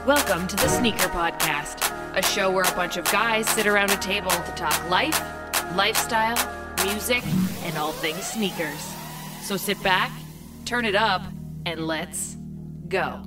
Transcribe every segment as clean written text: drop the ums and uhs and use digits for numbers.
Welcome to the Sneaker Podcast, a show where a bunch of guys sit around a table to talk life, lifestyle, music, and all things sneakers. So sit back, turn it up, and let's go.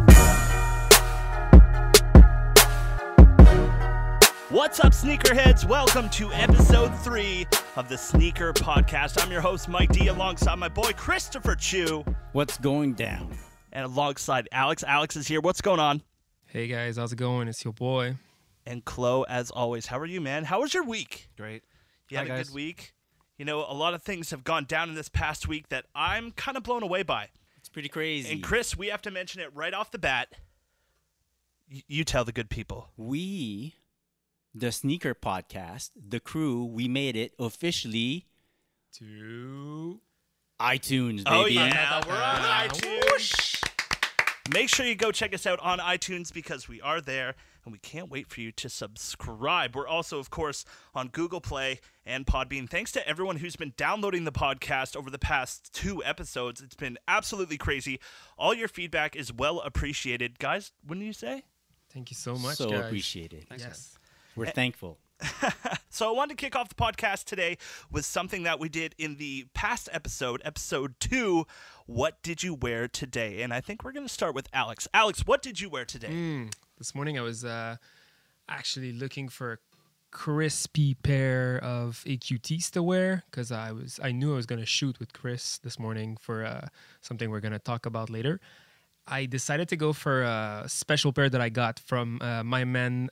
What's up, sneakerheads? Welcome to episode 3 of the Sneaker Podcast. I'm your host, Mike D, alongside my boy, Christopher Chu. What's going down? And alongside Alex. Alex is here. What's going on? Hey guys, how's it going? It's your boy. And Chloe, as always. How are you, man? How was your week? Great. You had Hi, a guys. good week? You know, a lot of things have gone down in this past week that I'm kind of blown away by. It's pretty crazy. And Chris, we have to mention it right off the bat. You tell the good people. We, the Sneaker Podcast, the crew, we made it officially To iTunes, baby. Oh, yeah. We're on Ah, iTunes. Make sure you go check us out on iTunes because we are there, and we can't wait for you to subscribe. We're also, of course, on Google Play and Podbean. Thanks to everyone who's been downloading the podcast over the past 2 episodes. It's been absolutely crazy. All your feedback is well appreciated. Guys, wouldn't you say? Thank you so much, So guys. appreciated. Yes. We're thankful. So I wanted to kick off the podcast today with something that we did in the past episode, episode 2, What Did You Wear Today? And I think we're going to start with Alex. Alex, what did you wear today? This morning I was actually looking for a crispy pair of AQTs to wear because I knew I was going to shoot with Chris this morning for something we're going to talk about later. I decided to go for a special pair that I got from my man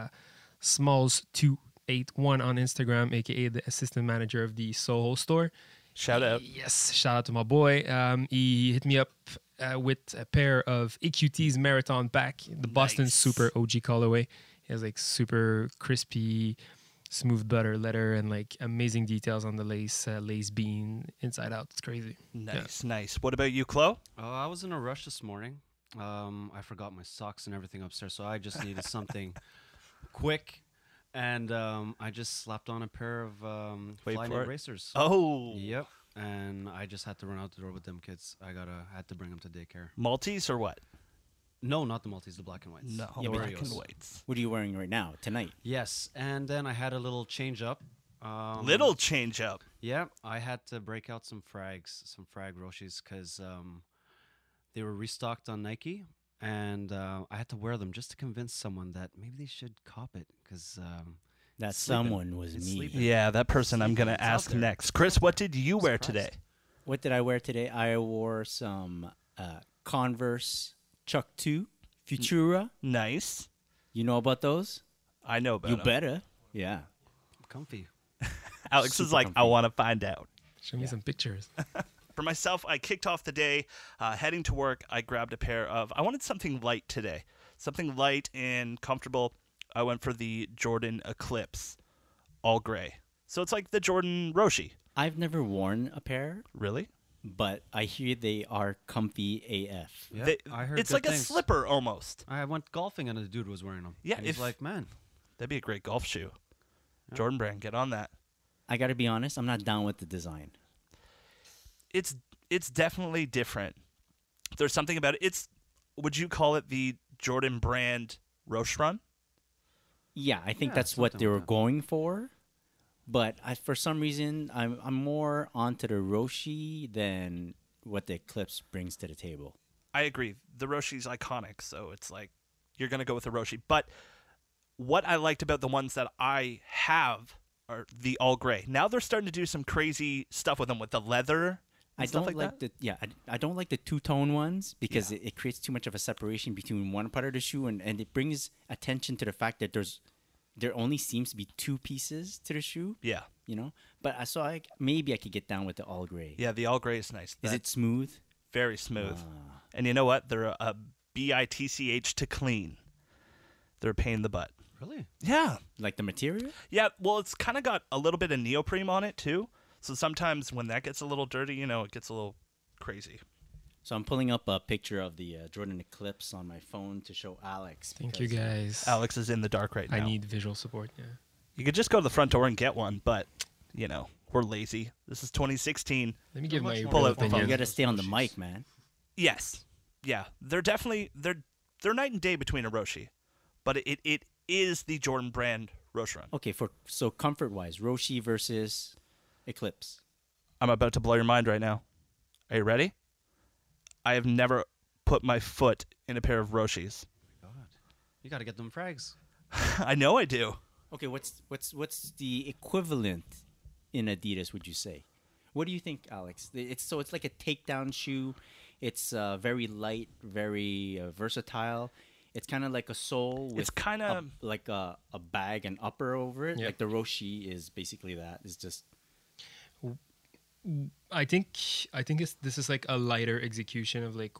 Smalls281 on Instagram, aka the assistant manager of the Soho store. Shout out. Yes, shout out to my boy. He hit me up with a pair of AQT's Marathon back, the Boston Nice. Super OG colorway. It has like super crispy, smooth butter leather and like amazing details on the lace bean inside out. It's crazy. Nice, nice. What about you, Chloe? I was in a rush this morning. I forgot my socks and everything upstairs, so I just needed something quick. And I just slapped on a pair of Wait Flyknit for it. racers. Oh. Yep. And I just had to run out the door with them kids. Had to bring them to daycare. Maltese or what? No, not the Maltese, the black and whites. No, The black and Oreos. whites. What are you wearing right now, tonight? Yes, and then I had a little change up. Little change up. Yeah, I had to break out some frag Roshis because they were restocked on Nike, and I had to wear them just to convince someone that maybe they should cop it because That sleeping. someone was It's me. sleeping. Yeah, that person I'm going It's to out ask there. next. Chris, what did you wear Surprised. today? What did I wear today? I wore some Converse Chuck 2 Futura. Nice. You know about those? I know about You them. better. Yeah. comfy. Alex is Super like, I comfy. want to find out. Show me some pictures. For myself, I kicked off the day heading to work. I grabbed a pair of, I wanted something light today. Something light and comfortable. I went for the Jordan Eclipse, all gray. So it's like the Jordan Roshi. I've never worn a pair, Really? but I hear they are comfy AF. Yeah, They- I heard it's good like things. a slipper almost. I went golfing and the dude was wearing them. Yeah, and he's if- like, man, That'd be a great golf shoe. Jordan brand, get on that. I got to be honest, I'm not down with the design. It's definitely different. There's something about it. Would you call it the Jordan brand Roche Run? Yeah, I think Yeah, that's what something they like were that. going for. But for some reason, I'm more onto the Roshi than what the Eclipse brings to the table. I agree. The Roshi's iconic, so it's like you're gonna go with the Roshi. But what I liked about the ones that I have are the all gray. Now they're starting to do some crazy stuff with them with the leather. And I stuff don't like that. I don't like the two-tone ones because it creates too much of a separation between one part of the shoe and it brings attention to the fact that there only seems to be 2 pieces to the shoe, Yeah, you know? But maybe I could get down with the all gray. yeah. The all gray is nice. Is That's it smooth? very smooth? And you know what? They're a bitch to clean. They're a pain in the butt. really? Yeah. Like the material? Yeah, well, it's kind of got a little bit of neoprene on it, too. So sometimes when that gets a little dirty, it gets a little crazy. So I'm pulling up a picture of the Jordan Eclipse on my phone to show Alex. Thank you because, guys. Alex is in the dark right now. I need visual support. Yeah. You could just go to the front door and get one, but, we're lazy. This is 2016. Let me give my much more real Pull out the phone. You opinion. got to stay on the mic, man. Yes. Yeah. They're they're night and day between a Roshi, but it is the Jordan Brand Rosharon. Okay, so comfort wise, Roshi versus Eclipse. I'm about to blow your mind right now. Are you ready? I have never put my foot in a pair of Roshis. God, you got to get them frags. I know I do. Okay, what's the equivalent in Adidas? Would you say? What do you think, Alex? It's like a takedown shoe. It's very light, very versatile. It's kind of like a sole with It's kinda- like a bag and upper over it. Yep. Like the Roshi is basically that. It's just I think this is like a lighter execution of like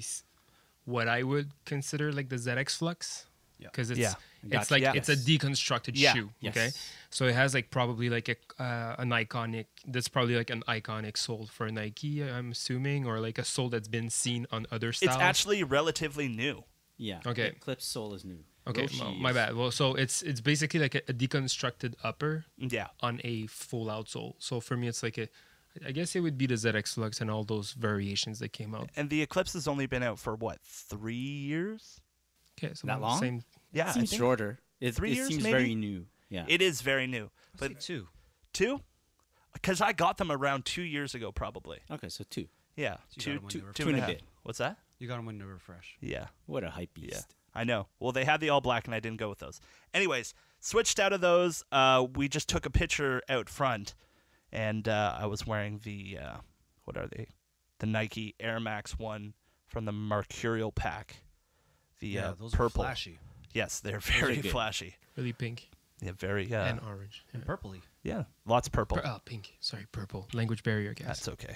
what I would consider like the ZX Flux. Yeah. Because it's Yeah. it's Gotcha. like Yeah. it's a deconstructed Yeah. shoe. Yes. Okay, so it has like probably like an iconic. That's probably like an iconic sole for Nike. I'm assuming, or like a sole that's been seen on other styles. It's actually relatively new. yeah. Okay. Eclipse sole is new. okay. Roshi Well, my is- bad. Well, so it's basically like a deconstructed upper Yeah. on a full outsole. So for me, it's like I guess it would be the ZX Flux and all those variations that came out. And the Eclipse has only been out for what, 3 years? Okay, so That about the long? Same. Yeah, I Seems think shorter. It 3 years, seems maybe? very new. Yeah. it is very new. But But two. 2? Because I got them around 2 years ago, probably. Okay, so 2. Yeah, You got two, them when two, they were two fresh. and a Two and a half. bit. What's that? You got them when they were fresh. Yeah. What a hype Yeah, beast. I know. Well, they had the all black, and I didn't go with those. Anyways, switched out of those. We just took a picture out front, and I was wearing the what are they? The Nike Air Max 1 from the Mercurial pack. The Yeah, those purple. are flashy Yes, they're very good. flashy. Really pink Yeah, very. and orange. and purpley. Yeah, lots of purple. Pink. Sorry, purple. Language barrier, guys. That's okay.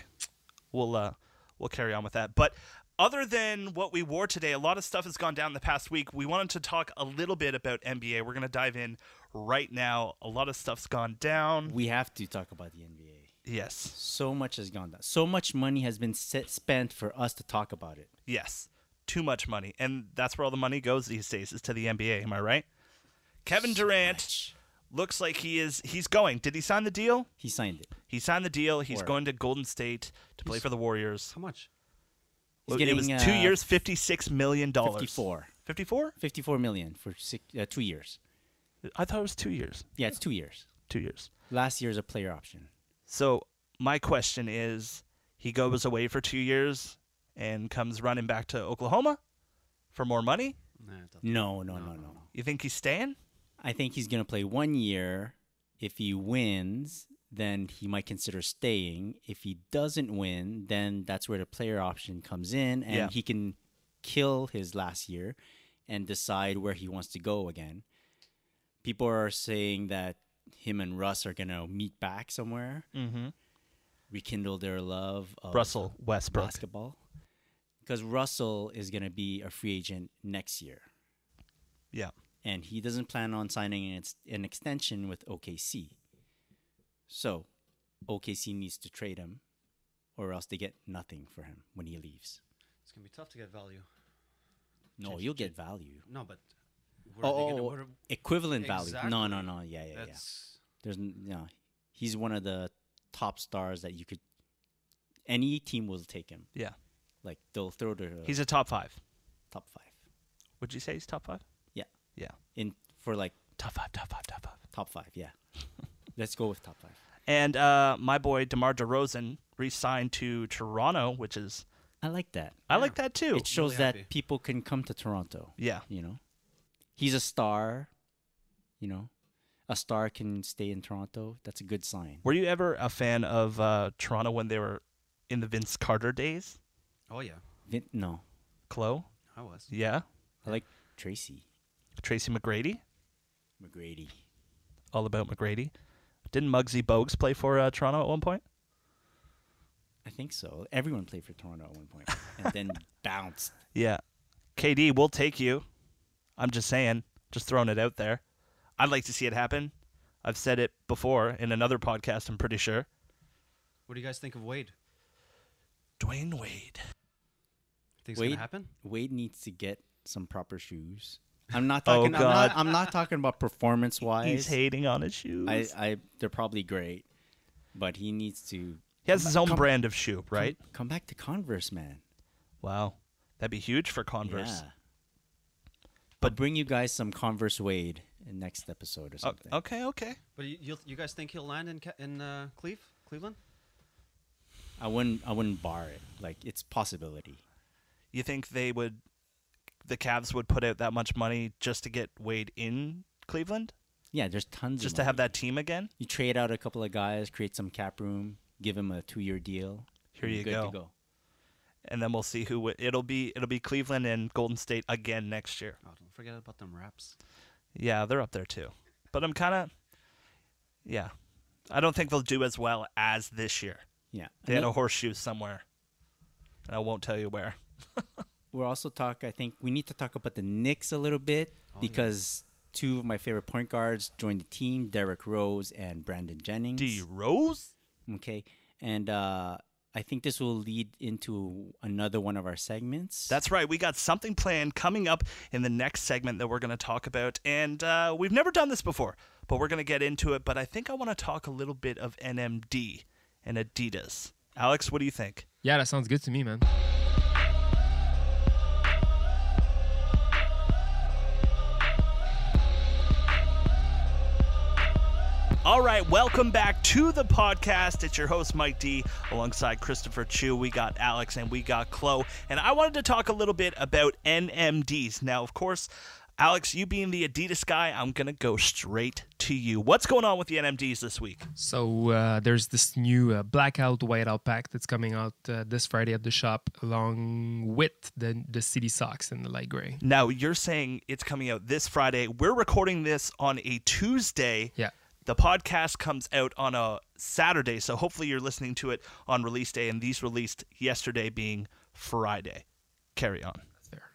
We'll carry on with that. But other than what we wore today, a lot of stuff has gone down the past week. We wanted to talk a little bit about NBA. We're going to dive in right now. A lot of stuff's gone down. We have to talk about the NBA. Yes. So much has gone down. So much money has been spent for us to talk about it. Yes. Too much money. And that's where all the money goes these days, is to the NBA. Am I right? Kevin Durant much. looks like he's going. Did he sign the deal? He signed it. He signed the deal. He's Or- going to Golden State to play for the Warriors. How much? He's It was getting 2 years, $56 million. 54. 54? 54 million for 2 years. I thought it was 2 years. Yeah, it's 2 years. 2 years. Last year's a player option. So my question is, he goes away for 2 years and comes running back to Oklahoma for more money? Nah, it doesn't. No. You think he's staying? I think he's going to play 1 year. If he wins, then he might consider staying. If he doesn't win, then that's where the player option comes in, and Yeah. he can kill his last year and decide where he wants to go again. People are saying that him and Russ are going to meet back somewhere, rekindle their love of Russell Westbrook. basketball. Because Russell is going to be a free agent next year. Yeah. And he doesn't plan on signing an extension with OKC. So, OKC needs to trade him, or else they get nothing for him when he leaves. It's gonna be tough to get value. No, you'll get value. No, but where are they gonna, what are- Equivalent value. Exactly. No. Yeah. that's There's no. He's one of the top stars that you could. Any team will take him. Yeah. Like they'll throw the He's a top 5. top 5. Would you say he's top 5? Yeah. Yeah. For like Top 5, top 5, top 5. top 5. Yeah. Let's go with top 5. And my boy DeMar DeRozan re-signed to Toronto, which is I like that. I like that too. It shows Really that happy. people can come to Toronto. Yeah. You know, he's a star. You know, a star can stay in Toronto. That's a good sign. Were you ever a fan of Toronto when they were in the Vince Carter days? oh yeah, No, Chloe? I was. Yeah. I like Tracy Tracy McGrady? McGrady. All about McGrady. Didn't Muggsy Bogues play for Toronto at one point? I think so. Everyone played for Toronto at one point, and then bounced. Yeah. KD, we'll take you. I'm just saying, just throwing it out there. I'd like to see it happen. I've said it before in another podcast, I'm pretty sure. What do you guys think of Wade? Dwayne Wade. Think it's Wade gonna happen? Wade needs to get some proper shoes. I'm not Oh, talking. God. I'm not talking about performance wise. He's hating on his shoes. They're probably great, but he needs to. He has his own brand of shoe, right? Come back to Converse, man. Wow. That'd be huge for Converse. Yeah. I'll bring you guys some Converse Wade in next episode or something. Okay. But you guys think he'll land in Cleveland? I wouldn't bar it. Like, it's possibility. You think the Cavs would put out that much money just to get Wade in Cleveland? Yeah, there's tons Just of to have money. that team again? You trade out a couple of guys, create some cap room, give him a 2-year deal. Here and you good go. to go. And then we'll see who it'll be Cleveland and Golden State again next year. Oh, don't forget about them Raps. Yeah, they're up there too. But I'm kind of I don't think they'll do as well as this year. Yeah. They had a horseshoe somewhere. And I won't tell you where. We're also I think we need to talk about the Knicks a little bit because two of my favorite point guards joined the team, Derrick Rose and Brandon Jennings. D Rose? Okay. And I think this will lead into another one of our segments. That's right. We got something planned coming up in the next segment that we're going to talk about. And we've never done this before, but we're going to get into it. But I think I want to talk a little bit of NMD and Adidas. Alex, what do you think? Yeah, that sounds good to me, man. All right, welcome back to the podcast. It's your host, Mike D, alongside Christopher Chu. We got Alex and we got Chloe. And I wanted to talk a little bit about NMDs. Now, of course, Alex, you being the Adidas guy, I'm going to go straight to you. What's going on with the NMDs this week? So there's this new blackout whiteout pack that's coming out this Friday at the shop, along with the City Socks in the light gray. Now, you're saying it's coming out this Friday. We're recording this on a Tuesday. Yeah. The podcast comes out on a Saturday, so hopefully you're listening to it on release day, and these released yesterday being Friday. Carry on. There.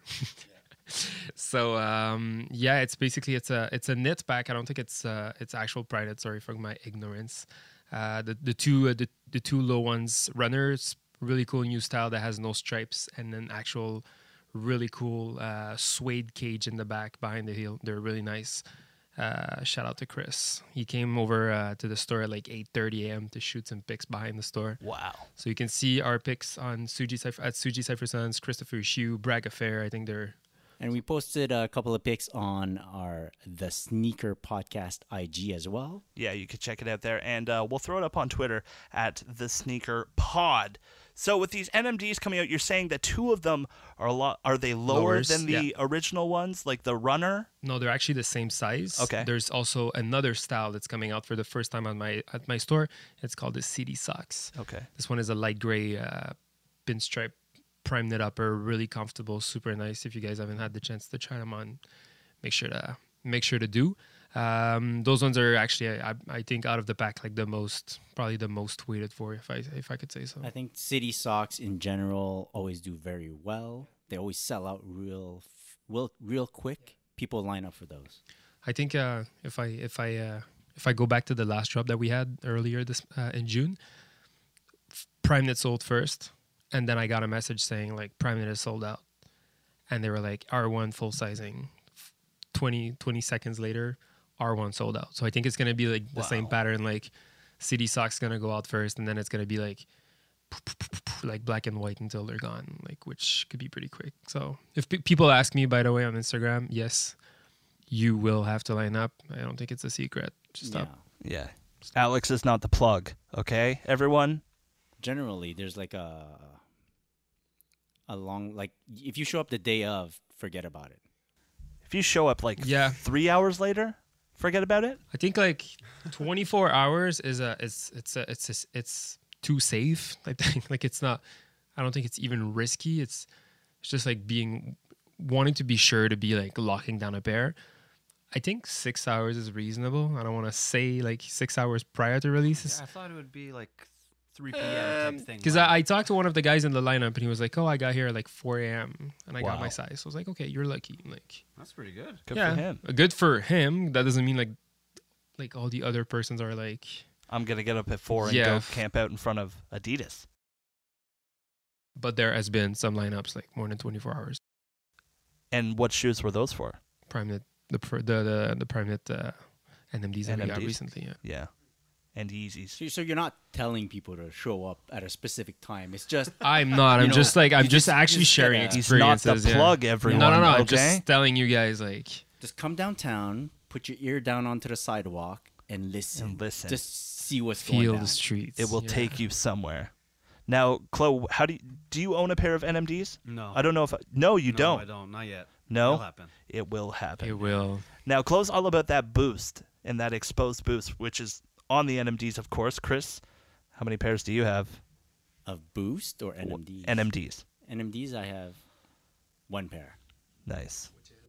So yeah, it's basically it's a knit pack. I don't think it's actual Pride Knit. Sorry for my ignorance. The two low ones, runners, really cool new style that has no stripes, and then actual really cool suede cage in the back behind the heel. They're really nice. Shout out to Chris. He came over to the store at like 8:30 a.m. to shoot some pics behind the store. Wow. So you can see our pics on Suji Cypher Sons, Christopher Shu, Bragg Affair. I think they're. And we posted a couple of pics on our The Sneaker Podcast IG as well. Yeah, you can check it out there, and we'll throw it up on Twitter at The Sneaker Pod. So with these NMDs coming out, you're saying that two of them are they lower Lowers, than the original ones, like the Runner? No, they're actually the same size. Okay. There's also another style that's coming out for the first time at my store. It's called the City Socks. Okay. This one is a light gray pinstripe prime knit upper, really comfortable, super nice. If you guys haven't had the chance to try them on, make sure to do. Those ones are actually, I think, out of the pack, like probably the most waited for, if I could say so. I think City Socks in general always do very well. They always sell out real quick. People line up for those. I think if I go back to the last drop that we had earlier this in June, Prime Knit sold first, and then I got a message saying like Prime Knit is sold out, and they were like R1 full sizing. 20 seconds later, R1 sold out. So I think it's gonna be like the same pattern. Like City Socks gonna go out first, and then it's gonna be like black and white until they're gone, like, which could be pretty quick. So if people ask me, by the way, on Instagram, yes, you will have to line up. I don't think it's a secret. Just stop. Yeah. Alex is not the plug, okay, everyone? Generally, there's like a long, like, if you show up the day of, forget about it. If you show up like 3 hours later, forget about it? I think like 24 hours is it's too safe. I think like it's not. I don't think it's even risky. It's just like wanting to be sure to be like locking down a pair. I think 6 hours is reasonable. I don't want to say like 6 hours prior to release. Yeah, I thought it would be like 3 p.m. type thing. Because I talked to one of the guys in the lineup and he was like, "Oh, I got here at like 4 a.m. and I got my size." So I was like, "Okay, you're lucky." Like, that's pretty good. Good for him. Good for him. That doesn't mean like all the other persons are like, I'm going to get up at 4 and go camp out in front of Adidas. But there has been some lineups like more than 24 hours. And what shoes were those for? Prime Knit, the Prime Knit NMDs that we got recently. Yeah. and Yeezys. So you're not telling people to show up at a specific time. It's just I'm not. I'm You know, just like I'm you just just- actually just sharing gotta- He's not experiences. the yeah. plug, everyone. No. I'm okay? just telling you guys like just come downtown, put your ear down onto the sidewalk, and listen. And listen. Just see what's going feel down. the streets. It will Yeah. take you somewhere. Now, Chloe, how do you own a pair of NMDs? No. I don't know if no, you No, don't. I don't. Not yet. No, It'll happen. it will happen. It will. Now, Chloe's all about that boost and that exposed boost, which is on the NMDs, of course. Chris, how many pairs do you have? Of Boost or NMDs? NMDs. NMDs, I have one pair. Nice.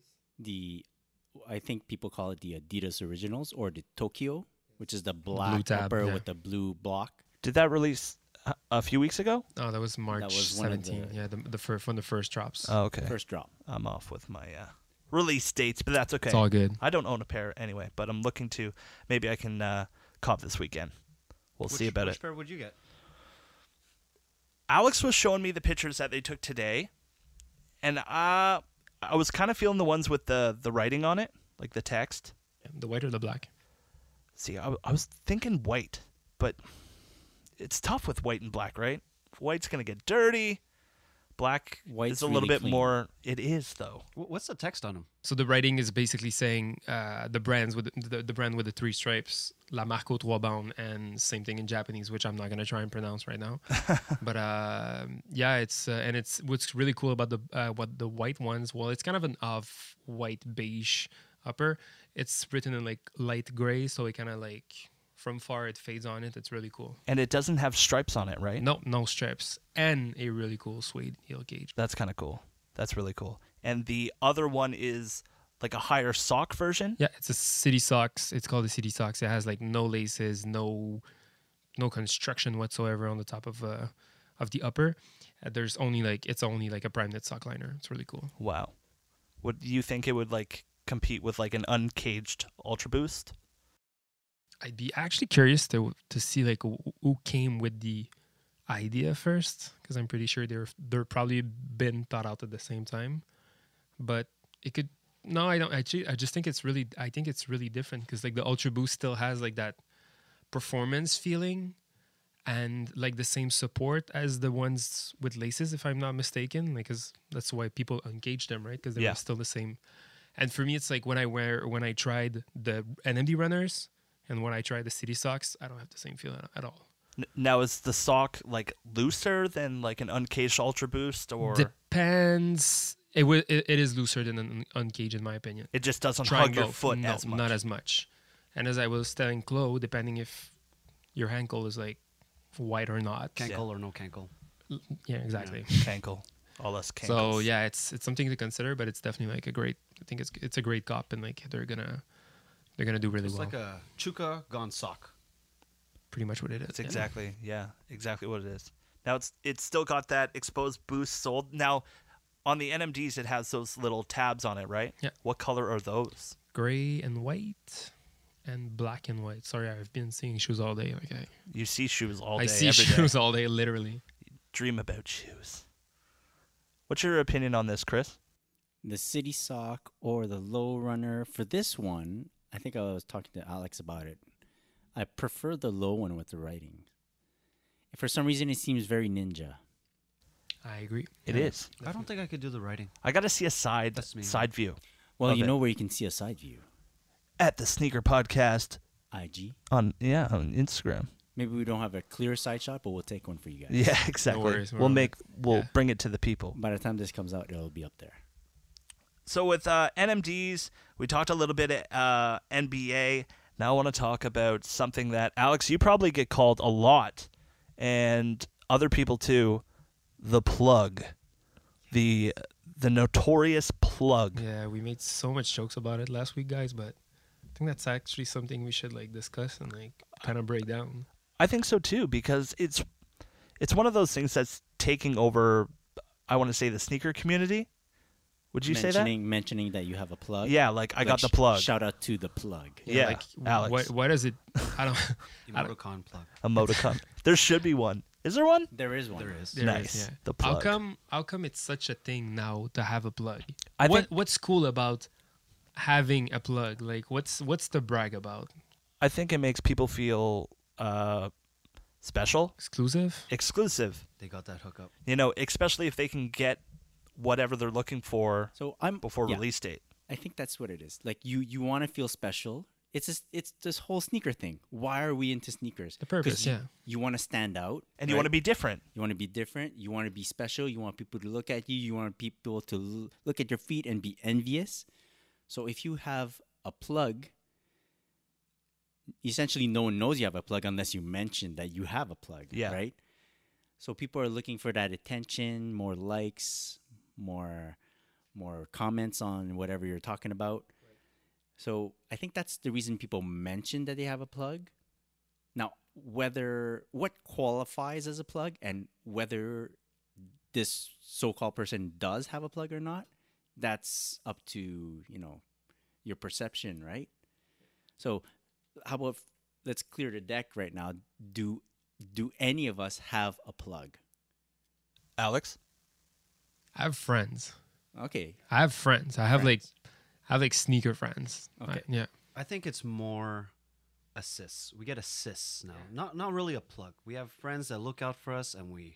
I think people call it the Adidas Originals or the Tokyo, which is the black tab, upper yeah. with the blue block. Did that release a few weeks ago? Oh, that was March was one of 17. the- Yeah, from the first drops. Oh, okay. First drop. I'm off with my release dates, but that's okay. It's all good. I don't own a pair anyway, but I'm looking to maybe I can cop this weekend. We'll see about which it. pair would you get? Alex was showing me the pictures that they took today, and I was kind of feeling the ones with the writing on it, like the text. The white or the black? See, I was thinking white, but it's tough with white and black, right? White's gonna get dirty. Black White's is a little really bit clean. more. It is though. What's the text on them? So the writing is basically saying the brands with the brand with the three stripes, La Marque aux trois bandes, and same thing in Japanese, which I'm not gonna try and pronounce right now. But yeah, it's and it's what's really cool about the white ones. Well, it's kind of an off white beige upper. It's written in like light gray, so it kind of like from far it fades on it. It's really cool. And it doesn't have stripes on it, right? No stripes, and a really cool suede heel gauge. That's kind of cool. That's really cool. And the other one is like a higher sock version. Yeah, it's a City Socks. It's called the City Socks. It has like no laces, no construction whatsoever on the top of the upper. There's only like it's only like a prime knit sock liner. It's really cool. Wow. Would you think it would like compete with like an uncaged Ultra Boost? I'd be actually curious to see like who came with the idea first, because I'm pretty sure they're probably been thought out at the same time. But it could no, I don't actually. I just think it's really different because like the Ultra Boost still has like that performance feeling and like the same support as the ones with laces, if I'm not mistaken. Like, 'cause that's why people engage them, right? Because they're Yeah. still the same. And for me, it's like when I tried the NMD runners and when I tried the City Socks, I don't have the same feeling at all. Now is the sock like looser than like an uncaged Ultra Boost, or Depends. It is looser than an uncaged, in my opinion. it just doesn't Trying hug your both. foot No, as much? not as much. And as I was telling Chloe, depending if your ankle is like white or not. Cankle or no cankle? Yeah, exactly. Cankle. All us cankles. So yeah, it's something to consider, but it's definitely like a great. I think it's a great cop, and like they're gonna do really It's well. like a Chuka gone sock. Pretty much what it is. That's yeah. exactly what it is. Now it's still got that exposed boost sold. Now on the NMDs it has those little tabs on it, right? Yeah. What color are those? Gray and white, and black and white. Sorry, I've been seeing shoes all day. Like You see shoes all day. I see every day. shoes all day, literally. Dream about shoes. What's your opinion on this, Chris? The City Sock or the Low Runner. For this one, I think I was talking to Alex about it. I prefer the low one with the writing. For some reason, it seems very ninja. I agree. It is. I don't think I could do the writing. I got to see a That's me. side view Well, Love you it. know where you can see a side view. at the Sneaker Podcast IG. on Instagram. Maybe we don't have a clear side shot, but we'll take one for you guys. Yeah, exactly. worries, we're we'll on we'll Yeah. bring it to the people. By the time this comes out, it'll be up there. So with NMDs, we talked a little bit at NBA. Now I want to talk about something that, Alex, you probably get called a lot, and other people too, the plug. The notorious plug. Yeah, we made so much jokes about it last week, guys, but I think that's actually something we should like discuss and like kind of break down. I think so too, because it's one of those things that's taking over, I want to say, the sneaker community. Would you say that? Mentioning that you have a plug. Yeah, like I got the Like, plug. Shout out to the plug. Yeah, like Alex. why does it? I don't. I don't- Emoticon plug. Emoticon. There should be one. Is there one? There is one. There is. There Nice. is, yeah. The How plug. come it's such a thing now to have a plug? I think What's cool about having a plug? Like what's the brag about? I think it makes people feel special, Exclusive. exclusive. They got that hookup. You know, especially if they can get whatever they're looking for So I'm before yeah, release date. I think that's what it is. Like you want to feel special. It's this whole sneaker thing. Why are we into sneakers? The purpose, you, yeah. You want to stand out, And you want to be different. You want to be different. You want to be special. You want people to look at you. You want people to look at your feet and be envious. So if you have a plug, essentially no one knows you have a plug unless you mention that you have a plug, Yeah. right? So people are looking for that attention, more likes, more comments on whatever you're talking about. So I think that's the reason people mention that they have a plug. Now, what qualifies as a plug and whether this so-called person does have a plug or not, that's up to, your perception, right? So how about let's clear the deck right now. Do any of us have a plug? Alex? I have friends. Okay. I have friends. I have Friends. sneaker friends. Okay. Yeah. I think it's more assists. We get assists now. Not really a plug. We have friends that look out for us, and we,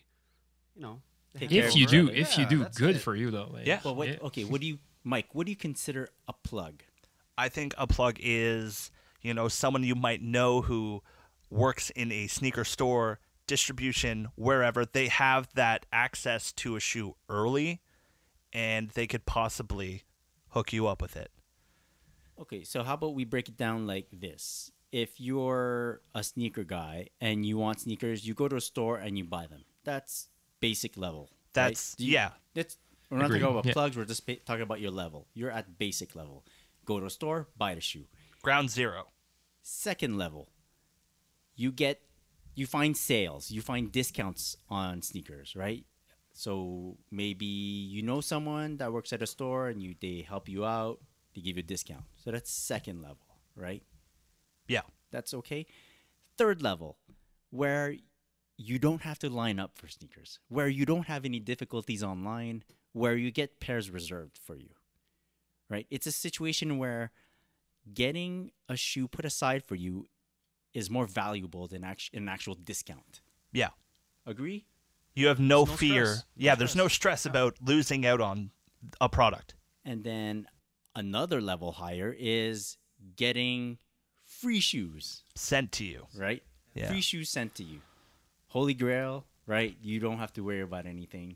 they Take hand care If of you over do, everything. if you Yeah, do, that's good it. for you though. Like, Yeah. But what? yeah. Okay. Mike? What do you consider a plug? I think a plug is, someone you might know who works in a sneaker store, distribution, wherever. They have that access to a shoe early, and they could possibly hook you up with it. Okay, so how about we break it down like this? If you're a sneaker guy and you want sneakers, you go to a store and you buy them. That's basic level. That's, right? yeah. We're not Agreed, talking about yeah. plugs. We're just talking about your level. You're at basic level. Go to a store, buy the shoe. Ground zero. Second level, you find sales, you find discounts on sneakers, right? So maybe you know someone that works at a store and they help you out, they give you a discount. So that's second level, right? Yeah. That's okay. Third level, where you don't have to line up for sneakers, where you don't have any difficulties online, where you get pairs reserved for you, right? It's a situation where getting a shoe put aside for you is more valuable than an actual discount. Yeah. Agree? You have no There's no fear. stress. No Yeah, there's no stress. stress about losing out on a product. And then another level higher is getting free shoes, Sent to you. right? Yeah. Free shoes sent to you. Holy Grail, right? You don't have to worry about anything.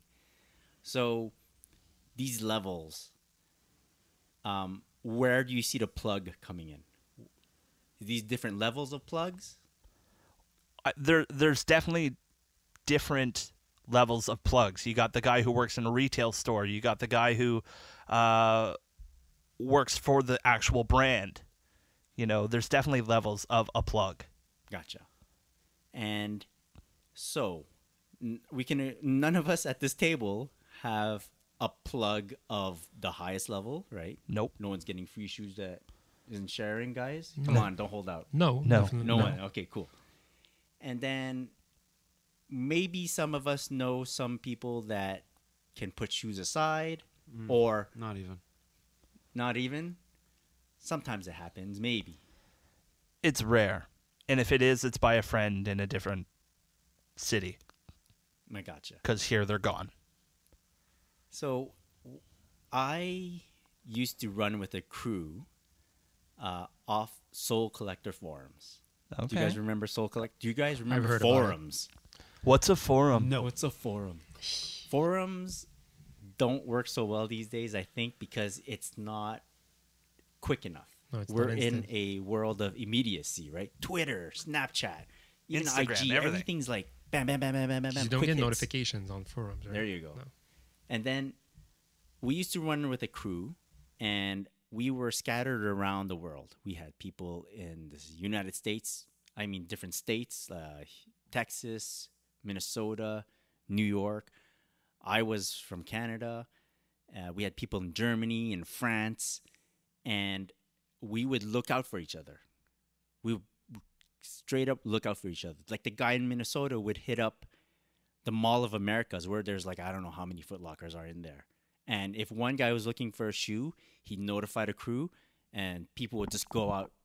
So these levels, where do you see the plug coming in? These different levels of plugs? There's definitely different levels of plugs. You got the guy who works in a retail store. You got the guy who works for the actual brand. There's definitely levels of a plug. Gotcha. And so none of us at this table have a plug of the highest level, right? Nope. No one's getting free shoes that isn't sharing, guys. Come on, don't hold out. No. No. Definitely No one. Okay, cool. And then maybe some of us know some people that can put shoes aside or Not even. not even. Sometimes it happens, maybe. It's rare. And if it is, it's by a friend in a different city I gotcha. because here they're gone. So I used to run with a crew off Soul Collector forums. Okay. Do you guys remember Soul Collector? Do you guys remember heard about it. forums? What's a forum? No. What's a forum? Forums don't work so well these days, I think, because it's not quick enough. No, it's We're not in instant. a world of immediacy, right? Twitter, Snapchat, even Instagram, IG, everything. everything's like bam, bam, bam, bam, bam, bam, bam. You don't quick get hits. notifications on forums, right? There you go. No. And then we used to run with a crew, and we were scattered around the world. We had people in the United States, different states, Texas, Minnesota, New York. I was from Canada. We had people in Germany and France, and we would look out for each other. We would straight up look out for each other. Like the guy in Minnesota would hit up the Mall of Americas where there's I don't know how many Foot Lockers are in there. And if one guy was looking for a shoe, he'd notify the crew and people would just go out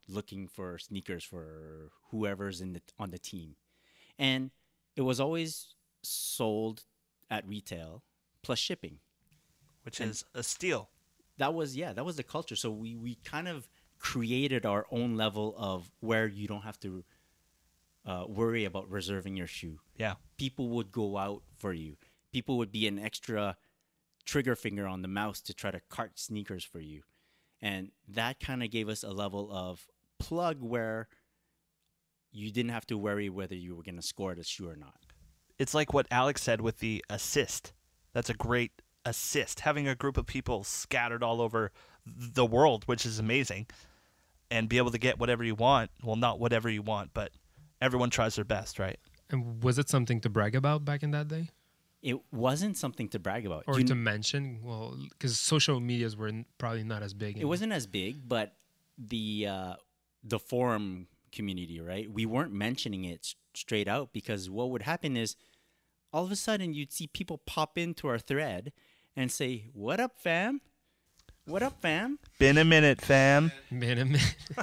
looking for sneakers for whoever's on the team, and it was always sold at retail plus shipping. Which is a steal. That was the culture. So we kind of created our own level of where you don't have to worry about reserving your shoe. Yeah. People would go out for you. People would be an extra trigger finger on the mouse to try to cart sneakers for you. And that kind of gave us a level of plug where you didn't have to worry whether you were going to score the shoe or not. It's like what Alex said with the assist. That's a great assist. Having a group of people scattered all over the world, which is amazing, and be able to get whatever you want. Well, not whatever you want, but everyone tries their best, right? And was it something to brag about back in that day? It wasn't something to brag about. Or to mention? Well, because social medias were probably not as big. It wasn't as big, but the forum community, right? We weren't mentioning it straight out because what would happen is all of a sudden you'd see people pop into our thread and say, "What up, fam? What up, fam?" Been a minute, fam. Man.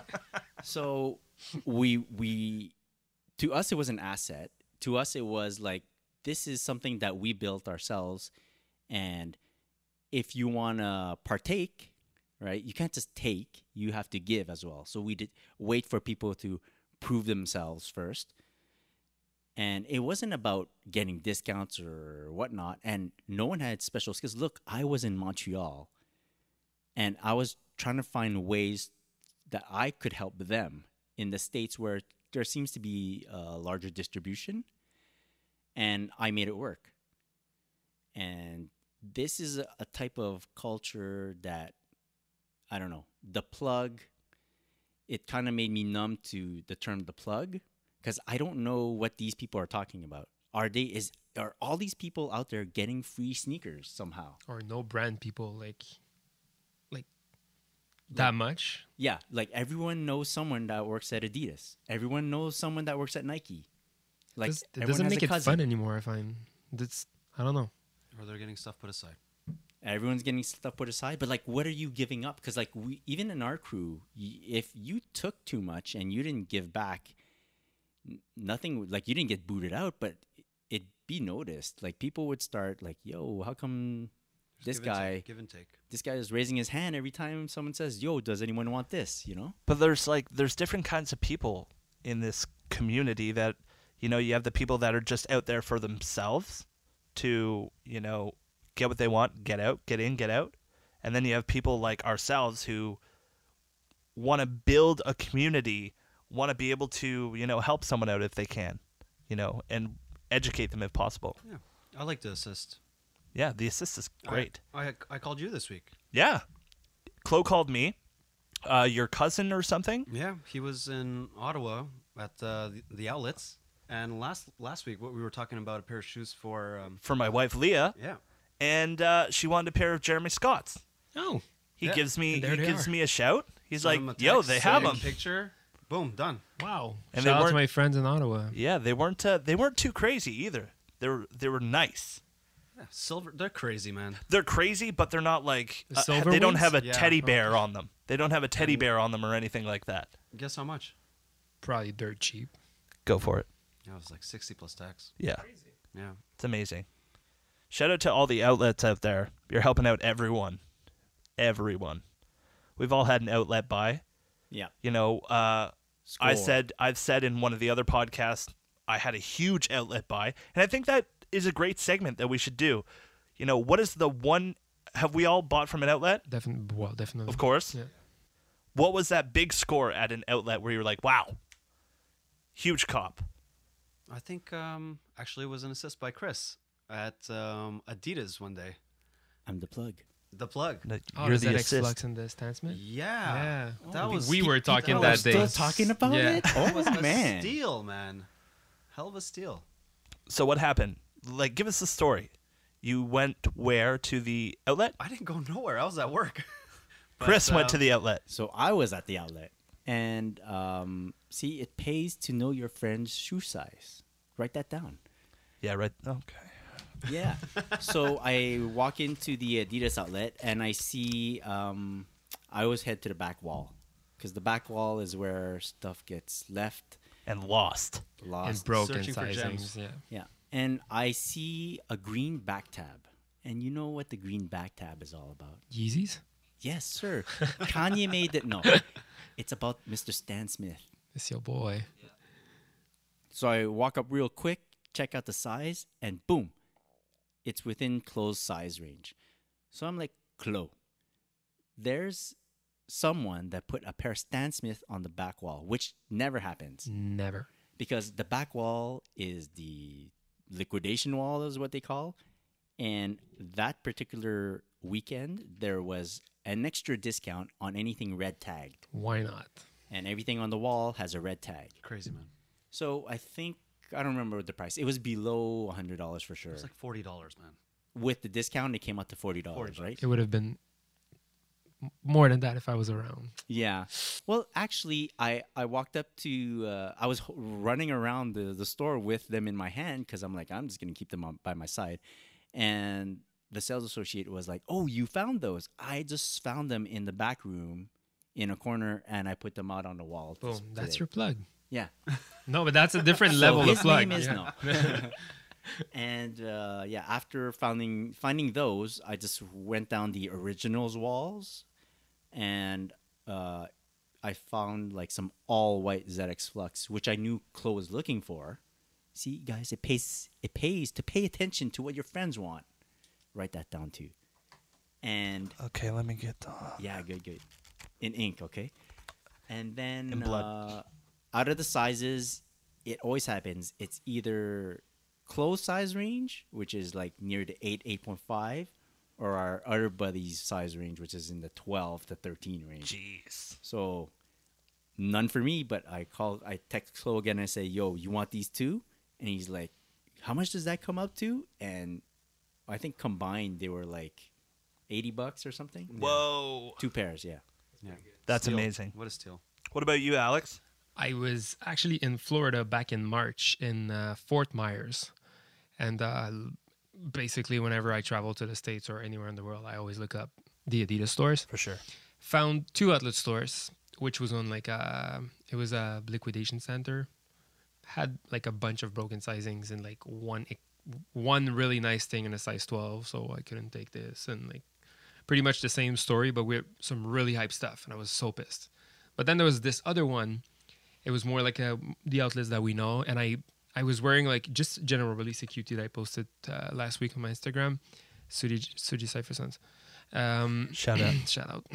So we to us it was an asset. To us it was like, this is something that we built ourselves, and if you want to partake, right, you can't just take, you have to give as well. So we did wait for people to prove themselves first, and it wasn't about getting discounts or whatnot, and no one had special skills. Look, I was in Montreal, and I was trying to find ways that I could help them in the States where there seems to be a larger distribution, and I made it work. And this is a type of culture that, I don't know, the plug, it kind of made me numb to the term the plug, because I don't know what these people are talking about. Are all these people out there getting free sneakers somehow? Or no brand people like that much? Yeah, like everyone knows someone that works at Adidas. Everyone knows someone that works at Nike. Like It everyone doesn't has make a it cousin. fun anymore, I find. I don't know. Or they're getting stuff put aside. Everyone's getting stuff put aside, but like, what are you giving up? Because like, even in our crew, if you took too much and you didn't give back, nothing, like you didn't get booted out, but it'd be noticed. Like people would start like, "Yo, how come this guy Give and take. this guy is raising his hand every time someone says, 'Yo, does anyone want this?'" You know? But there's different kinds of people in this community that, you have the people that are just out there for themselves to, get what they want, get out, get in, get out. And then you have people like ourselves who want to build a community, want to be able to, help someone out if they can, and educate them if possible. Yeah, I like to assist. Yeah, the assist is great. I called you this week. Yeah. Chloe called me. Your cousin or something? Yeah, he was in Ottawa at the outlets, and last week we were talking about a pair of shoes for For my wife, Leah. yeah. And she wanted a pair of Jeremy Scott's. Oh. He Yeah, gives me and there they are. me a shout. He's Sent like, him a "Yo, text, they have sent him them." a picture. Boom, done. Wow. And Shout they out to weren't- my friends in Ottawa. Yeah, they weren't too crazy either. They were nice. Yeah, silver. They're crazy, man. They're crazy, but they're not like The silver they don't ones? have a Yeah. teddy bear on them. They don't have a teddy bear on them or anything like that. Guess how much? Probably dirt cheap. Go for it. Yeah, it was like 60 plus tax. Yeah, Yeah. it's amazing. Shout out to all the outlets out there. You're helping out everyone. Everyone. We've all had an outlet buy. Yeah. I've said in one of the other podcasts, I had a huge outlet buy, and I think that is a great segment that we should do. What is the one? Have we all bought from an outlet? Definitely. Of course. Yeah. What was that big score at an outlet where you were like, "Wow, huge cop"? I think actually it was an assist by Chris at Adidas one day. I'm the plug. The plug. Oh, You're is the that assist. X-Flux and the Stansman? Yeah. Yeah. That was we were talking that that was day. Still talking about Yeah. it? That was Oh a man. steal, man. Hell of a steal. So what happened? Like, give us the story. You went where to the outlet? I didn't go nowhere. I was at work. But, Chris went to the outlet. So I was at the outlet, and see, it pays to know your friend's shoe size. Write that down. Yeah, right. Okay. Yeah. So I walk into the Adidas outlet, and I see. I always head to the back wall because the back wall is where stuff gets left, And lost. lost, And broken Searching for sizings. gems. Yeah. Yeah. And I see a green back tab. And you know what the green back tab is all about? Yeezys. Yes, sir. Kanye made it. No. It's about Mr. Stan Smith. It's your boy. So I walk up real quick, check out the size, and boom, it's within Chloe's size range. So I'm like, Chloe, there's someone that put a pair of Stan Smith on the back wall, which never happens Never. because the back wall is the liquidation wall, is what they call. And that particular weekend, there was an extra discount on anything red tagged, Why not? and everything on the wall has a red tag. Crazy, man. So I think I don't remember the price. It was below $100 for sure. It's like $40, man. With the discount, it came out to $40, right? It would have been more than that if I was around. Yeah. Well, actually, I walked up to I was running around the store with them in my hand because I'm like, I'm just gonna keep them on, by my side, and the sales associate was like, "Oh, you found those? I just found them in the back room, in a corner, and I put them out on the wall." Boom. That's today." your plug. Yeah. No, but that's a different So level his of plug. name is Yeah. no. And yeah, after finding those, I just went down the originals walls, and I found like some all white ZX Flux, which I knew Chloe was looking for. See, guys, it pays to pay attention to what your friends want. Write that down too. And Okay, let me get yeah, good. In ink, okay? And then In blood. out of the sizes, it always happens. It's either close size range, which is like near the 8.5, or our other buddy's size range, which is in the 12 to 13 range. Jeez. So none for me, but I text Chloe again and I say, "Yo, you want these too?" And he's like, "How much does that come up to?" And I think combined they were like $80 or something. Whoa. 2 pairs, yeah. Yeah. That's Steal. amazing. What a steal. What about you, Alex? I was actually in Florida back in March in Fort Myers. And basically, whenever I travel to the States or anywhere in the world, I always look up the Adidas stores. For sure. Found 2 outlet stores, which was on like it was a liquidation center. Had like a bunch of broken sizings and like one really nice thing in a size 12, so I couldn't take this. And like pretty much the same story, but with some really hype stuff. And I was so pissed. But then there was this other one. It was more like the outlets that we know. And I was wearing like just general release AQT that I posted last week on my Instagram. Suji Cypher Sons. Shout out. Shout out.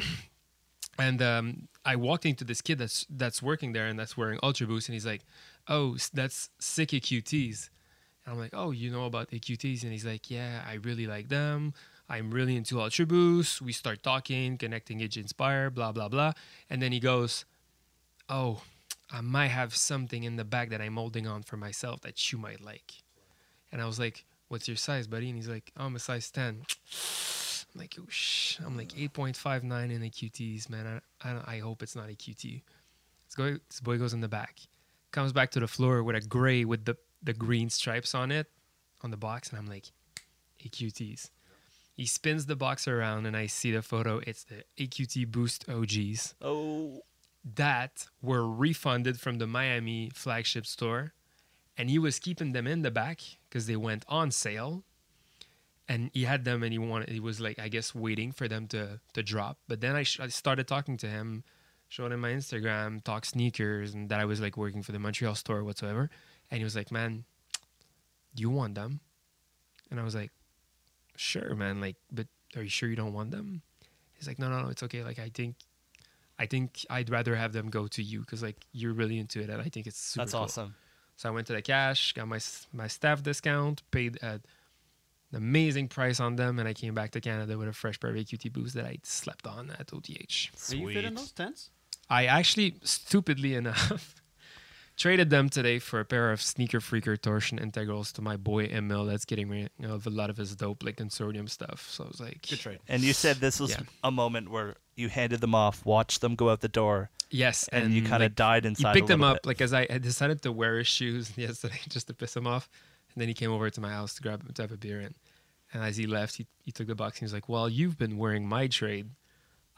And I walked into this kid that's working there and that's wearing Ultra Boost. And he's like, "Oh, that's sick AQTs." And I'm like, "Oh, you know about AQTs?" And he's like, "Yeah, I really like them. I'm really into Ultra Boost." We start talking, connecting Age Inspire, blah, blah, blah. And then he goes, "Oh, I might have something in the bag that I'm holding on for myself that you might like." And I was like, "What's your size, buddy?" And he's like, "Oh, I'm a size 10. I'm like, "Oh, I'm like 8.59 in AQTs, man. I hope it's not AQT. This boy goes in the back. Comes back to the floor with a gray with the green stripes on it, on the box. And I'm like, AQTs. He spins the box around and I see the photo. It's the AQT Boost OGs Oh. that were refunded from the Miami flagship store. And he was keeping them in the back because they went on sale. And he had them and he was like, I guess, waiting for them to drop. But then I started talking to him, showed him my Instagram, talk sneakers, and that I was like working for the Montreal store whatsoever. And he was like, "Man, do you want them?" And I was like, "Sure, man. Like, but are you sure you don't want them?" He's like, No, it's okay. Like, I think I'd rather have them go to you because like you're really into it, and I think it's super That's cool." awesome. So I went to the cash, got my staff discount, paid an amazing price on them, and I came back to Canada with a fresh pair of AQT boots that I slept on at OTH. Are you fit in Sweet. those tents? I actually, stupidly enough, traded them today for a pair of Sneaker Freaker torsion integrals to my boy Emil that's getting rid of a lot of his dope like consortium stuff. So I was like, Good trade. And you said this was Yeah. a moment where you handed them off, watched them go out the door, yes, and you kind of like, died he inside. picked a them little up bit. like as I decided to wear his shoes yesterday just to piss him off, and then he came over to my house to have a beer in. And as he left, he took the box and he was like, "Well, you've been wearing my trade.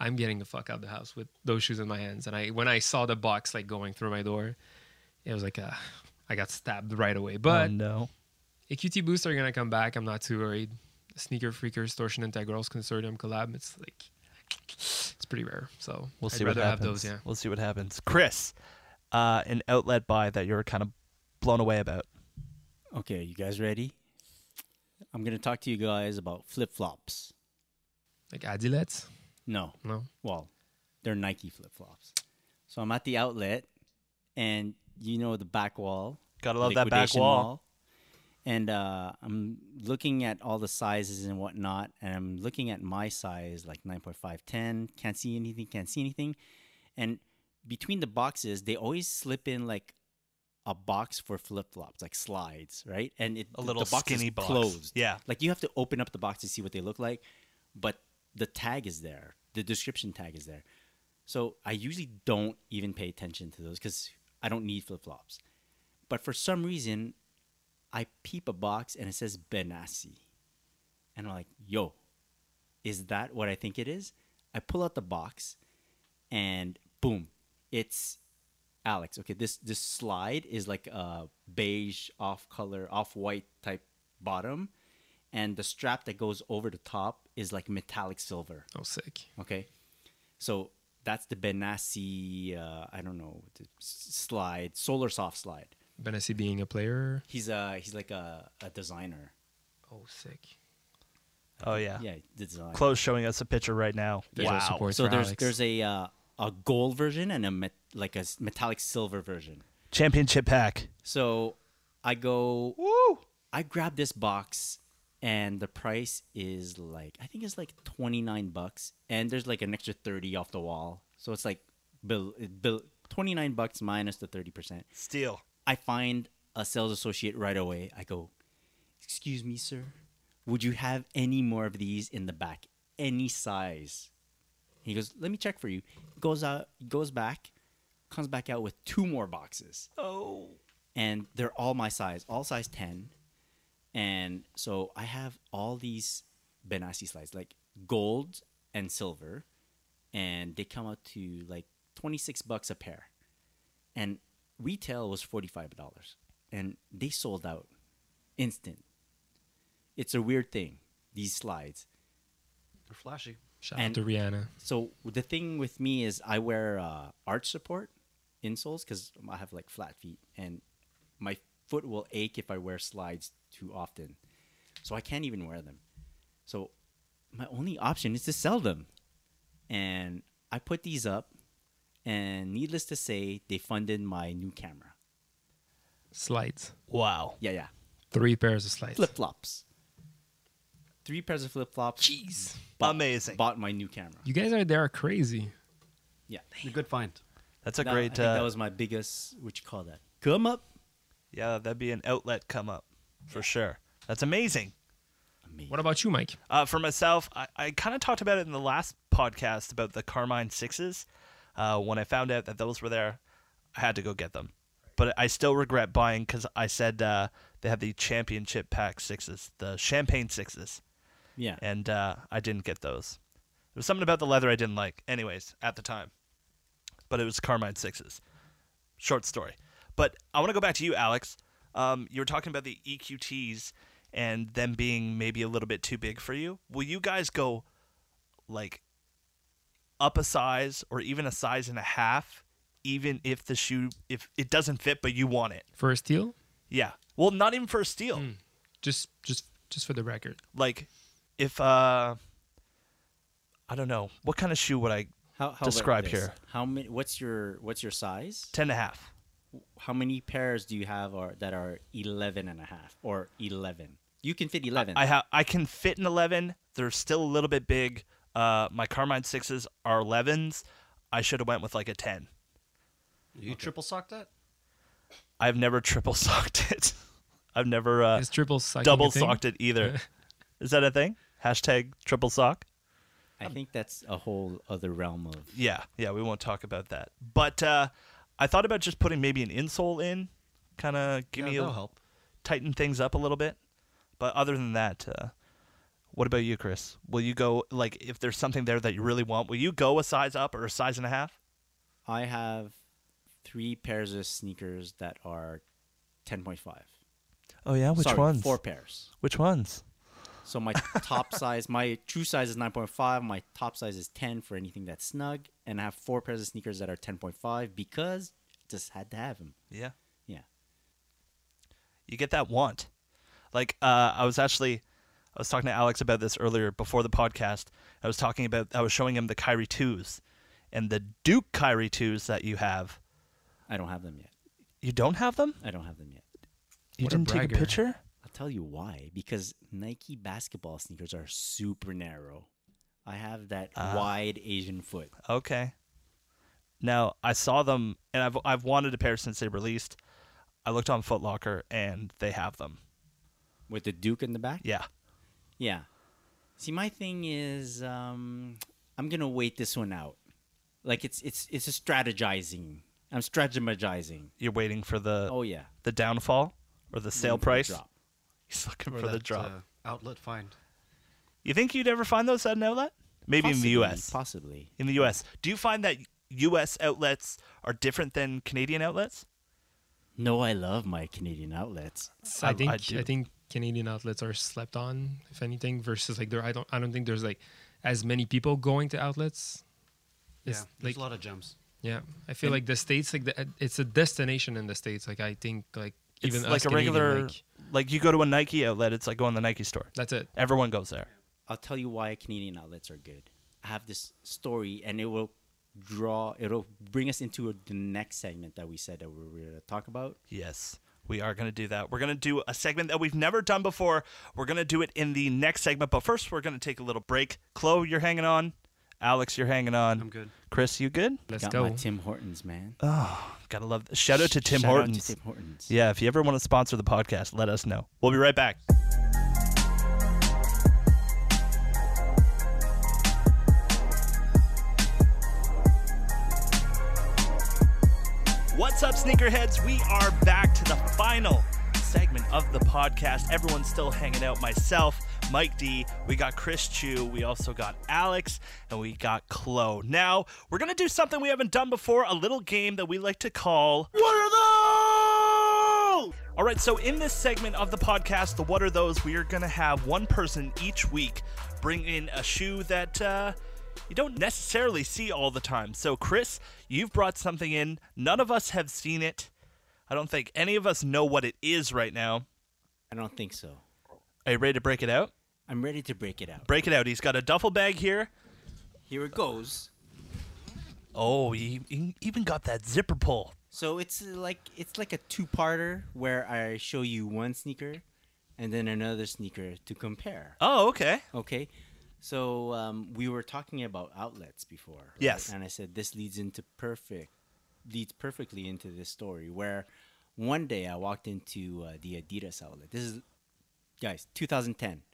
I'm getting the fuck out of the house with those shoes in my hands. And when I saw the box like going through my door, it was like I got stabbed right away. But oh, no. AQT Boost are gonna come back. I'm not too worried. Sneaker Freakers Torsion Integrals Consortium collab. It's like it's pretty rare. So We'll I'd see what rather happens. have those. Yeah. We'll see what happens. Chris, an outlet buy that you're kind of blown away about. Okay, you guys ready? I'm gonna talk to you guys about flip flops. Like Adilets? No, No. well, they're Nike flip flops. So I'm at the outlet, and you know the back wall. Gotta love that back liquidation wall. And I'm looking at all the sizes and whatnot, and I'm looking at my size, like 9.510. Can't see anything. And between the boxes, they always slip in like a box for flip flops, like slides, right? And A little the box skinny is box. closed. Yeah. Like you have to open up the box to see what they look like, but the tag is there. The description tag is there. So I usually don't even pay attention to those because I don't need flip flops. But for some reason, I peep a box and it says Benassi. And I'm like, yo, is that what I think it is? I pull out the box and boom, it's Alex. Okay, this slide is like a beige off-white type bottom. And the strap that goes over the top is like metallic silver. Oh, sick. Okay, so that's the Benassi, I don't know, the slide, Solar Soft slide. Benassi being a player. He's like a designer. Oh, sick. Oh, yeah. Yeah, the designer. Close showing us a picture right now. Visual Wow. support. So for there's Alex. a gold version and a metallic silver version. Championship pack. So I go, Woo! I grab this box, and the price is like, I think it's like $29, and there's like an extra 30 off the wall. So it's like bill $29 minus the 30%. Steal. I find a sales associate right away. I go, excuse me, sir, would you have any more of these in the back? Any size? He goes, let me check for you. Goes back, comes back out with 2 more boxes. Oh. And they're all my size, all size 10. And so I have all these Benassi slides, like gold and silver, and they come out to like $26 a pair. And retail was $45, and they sold out instant. It's a weird thing, these slides. They're flashy. Shout out and- to Rihanna. So the thing with me is I wear arch support insoles because I have like flat feet, and my foot will ache if I wear slides too often. So I can't even wear them. So my only option is to sell them. And I put these up, and needless to say, they funded my new camera. Slides. Wow. Yeah. 3 pairs of slides. Flip flops. 3 pairs of flip flops. Jeez. Amazing. Bought my new camera. You guys are there crazy. Yeah. A good find. That's a I great. think that was my biggest, what you call that? Come up. Yeah, that'd be an outlet come up for sure. That's amazing. What about you, Mike? For myself, I kind of talked about it in the last podcast about the Carmine 6s. When I found out that those were there, I had to go get them. But I still regret buying because I said they had the championship pack 6s, the champagne 6s, Yeah. and I didn't get those. There was something about the leather I didn't like, anyways, at the time. But it was Carmine 6s. Short story. But I want to go back to you, Alex. You were talking about the EQTs and them being maybe a little bit too big for you. Will you guys go like up a size or even a size and a half, even if the shoe, if it doesn't fit but you want it? For a steal? Yeah. Well, not even for a steal. Just for the record. Like if I don't know, what kind of shoe would I How about describe this? here? How many? What's your size? 10 and a half. How many pairs do you have that are 11 and a half or 11? You can fit 11. I can fit an 11. They're still a little bit big. My Carmine 6s are 11s. I should have went with like a 10. You triple socked that? I've never triple socked it. I've never Is triple sucking double a thing? socked it either. Is that a thing? Hashtag triple sock? I think that's a whole other realm of. Yeah, we won't talk about that. But I thought about just putting maybe an insole in, kind of give me that'll help. tighten things up a little bit. But other than that, What about you, Chris? Will you go, like, if there's something there that you really want, will you go a size up or a size and a half? I have 3 pairs of sneakers that are 10.5. Oh, yeah? Which Sorry, ones? 4 pairs. Which ones? So my top size, my true size is 9.5. My top size is 10 for anything that's snug. And I have 4 pairs of sneakers that are 10.5 because just had to have them. Yeah. Yeah. You get that want. Like, I was talking to Alex about this earlier before the podcast. I was showing him the Kyrie 2s and the Duke Kyrie 2s that you have. I don't have them yet. You don't have them? I don't have them yet. You What a didn't take a bragger. picture? I'll tell you why. Because Nike basketball sneakers are super narrow. I have that wide Asian foot. Okay. Now, I saw them, and I've wanted a pair since they released. I looked on Foot Locker, and they have them. With the Duke in the back? Yeah. Yeah. See, my thing is, I'm gonna wait this one out. Like it's a strategizing. I'm strategizing. You're waiting for the Oh yeah. the downfall or the sale Waiting for the price? drop. He's looking Or for the that, drop. outlet find. You think you'd ever find those at an outlet? Maybe in the Possibly, U.S. Possibly. In the U.S. Do you find that U.S. outlets are different than Canadian outlets? No, I love my Canadian outlets. I I think do. Canadian outlets are slept on, if anything, versus like I don't think there's like as many people going to outlets. Yeah, It's there's like a lot of gems. yeah, I feel like the States it's a destination in the States. Like I think like It's even like us a Canadian, regular, like, like you go to a Nike outlet, it's like going to the Nike store. that's it. Everyone goes there. I'll tell you why Canadian outlets are good. I have this story, and it'll bring us into the next segment that we said that we were going to talk about. Yes, we are going to do that. We're going to do a segment that we've never done before. We're going to do it in the next segment, but first we're going to take a little break. Chloe, you're hanging on. Alex, you're hanging on. I'm good. Chris, you good? Let's Got go. my Tim Hortons, man. Oh, gotta love. Shout out to Tim Shout out Hortons. to Tim Hortons. Yeah, if you ever want to sponsor the podcast, let us know. We'll be right back. What's up, sneakerheads? We are back to the final segment of the podcast. Everyone's still hanging out. Myself, Mike D, we got Chris Chu, we also got Alex, and we got Chloe. Now, we're going to do something we haven't done before, a little game that we like to call What Are Those? All right, so in this segment of the podcast, the What Are Those, we are going to have one person each week bring in a shoe that you don't necessarily see all the time. So, Chris, you've brought something in. None of us have seen it. I don't think any of us know what it is right now. I don't think so. Are you ready to break it out? I'm ready to break it out. Break it out. He's got a duffel bag here. Here it goes. Oh, he even got that zipper pull. So it's like a two-parter where I show you one sneaker and then another sneaker to compare. Oh, okay. Okay. So we were talking about outlets before. right? Yes. And I said this leads perfectly into this story where one day I walked into the Adidas outlet. This is, guys, 2010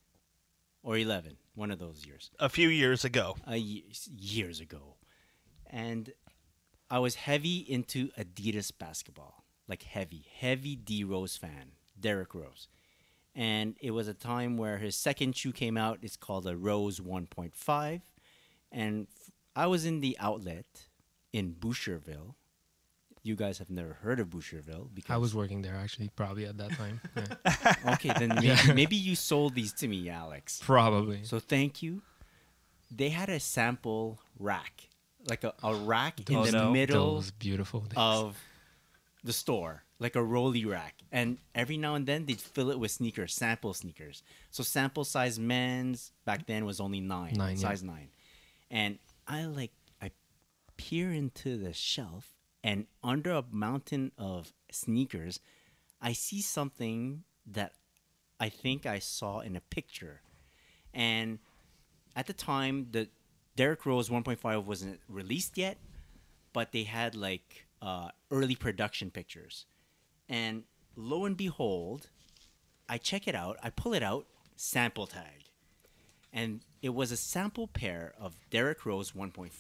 or 11, one of those years. A few years ago. Years ago. And I was heavy into Adidas basketball. Like heavy D Rose fan, Derrick Rose. And it was a time where his second shoe came out. It's called a Rose 1.5. And I was in the outlet in Boucherville. You guys have never heard of Boucherville because I was working there actually, probably at that time. Yeah. okay. Then maybe you sold these to me, Alex. Probably. So thank you. They had a sample rack, like a rack in the middle Those beautiful days. of the store, like a rolly rack. And every now and then they'd fill it with sneakers, sample sneakers. So sample size men's back then was only size 9. And I peer into the shelf, and under a mountain of sneakers, I see something that I think I saw in a picture. And at the time, the Derrick Rose 1.5 wasn't released yet, but they had early production pictures. And lo and behold, I check it out, I pull it out, sample tag. And it was a sample pair of Derrick Rose 1.5.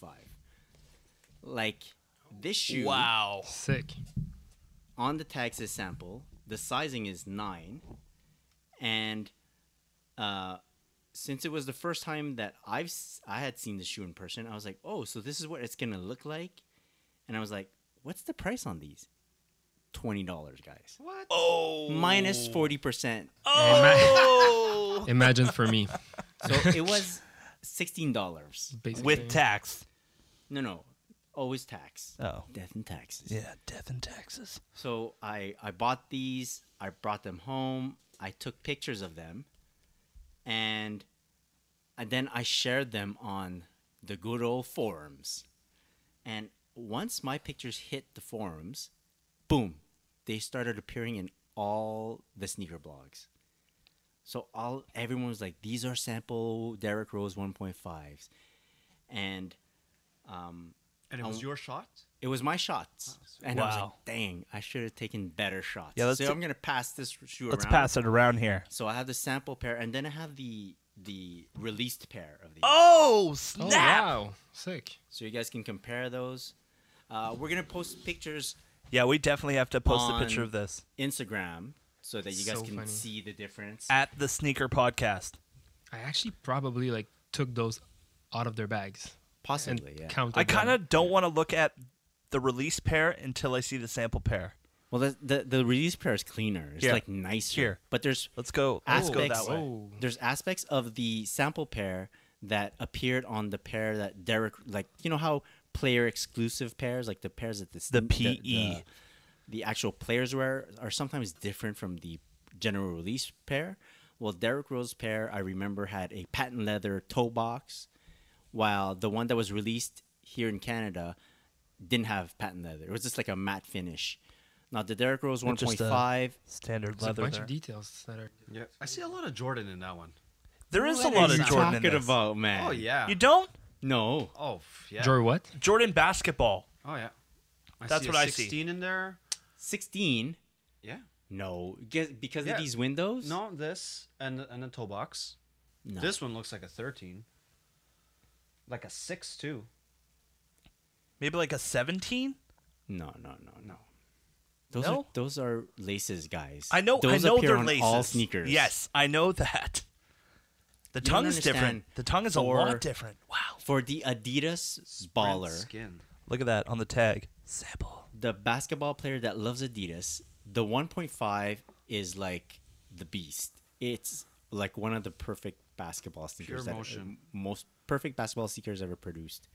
Like this shoe Wow. Sick. on the tag says sample, the sizing is 9, and since it was the first time that I had seen the shoe in person, I was like, oh, so this is what it's gonna look like, and I was like, what's the price on these? $20, guys. What? Oh, Minus 40%. Oh, Imagine for me, So it was $16. basically. with tax. No, always tax. Oh, Death and taxes. yeah, death and taxes. So I bought these. I brought them home. I took pictures of them, and then I shared them on the good old forums. And once my pictures hit the forums, boom, they started appearing in all the sneaker blogs. So everyone was like, "These are sample Derrick Rose 1.5s," and And it was your shot? it was my shots. And I was like, Wow. dang, I should have taken better shots. Yeah, let's so ta- I'm going to pass this shoe Let's around. pass it around here. So I have the sample pair, and then I have the released pair of these. Oh, Oh snap! wow, sick. So you guys can compare those. We're going to post pictures Yeah, we definitely have to post a picture On- of this Instagram so that you guys So can funny. see the difference. at the Sneaker Podcast. I actually probably like took those out of their bags Possibly, and yeah. counted. I kind them. of don't want to look at the release pair until I see the sample pair. Well, the release pair is cleaner. It's Here. like nicer. Here. But there's Let's go. Let's go Aspects- that way. Oh, there's aspects of the sample pair that appeared on the pair that Derek, like, you know how player exclusive pairs, like the pairs that The PE. the actual players wear, are sometimes different from the general release pair. Well, Derrick Rose pair, I remember, had a patent leather toe box, while the one that was released here in Canada didn't have patent leather. It was just like a matte finish. Now the Derrick Rose It's just a 1.5, Standard it's a leather bunch there. of details that are. Yeah. I see a lot of Jordan in that one. There is a what lot are of you Jordan in talking this. about, man? Oh, yeah. You don't? No. Oh, yeah. Jory, what? Jordan basketball. Oh, yeah. That's see a what I see. 16 in there. 16? Yeah. No. Because Yeah. of these windows? No, this and the toe box. No. This one looks like a 13. Like a 6, too. Maybe like a 17? No. Those No? are those are laces, guys. I know. Those I know appear they're on laces. all sneakers. Yes, I know that. The don't tongue's understand. different. The tongue is a For- lot different. Wow. For the Adidas Sprint baller, Skin. Look at that on the tag. Sample. the basketball player that loves Adidas, the 1.5 is like the beast. It's like one of the perfect basketball sneakers. Pure motion. Most perfect basketball sneakers ever produced.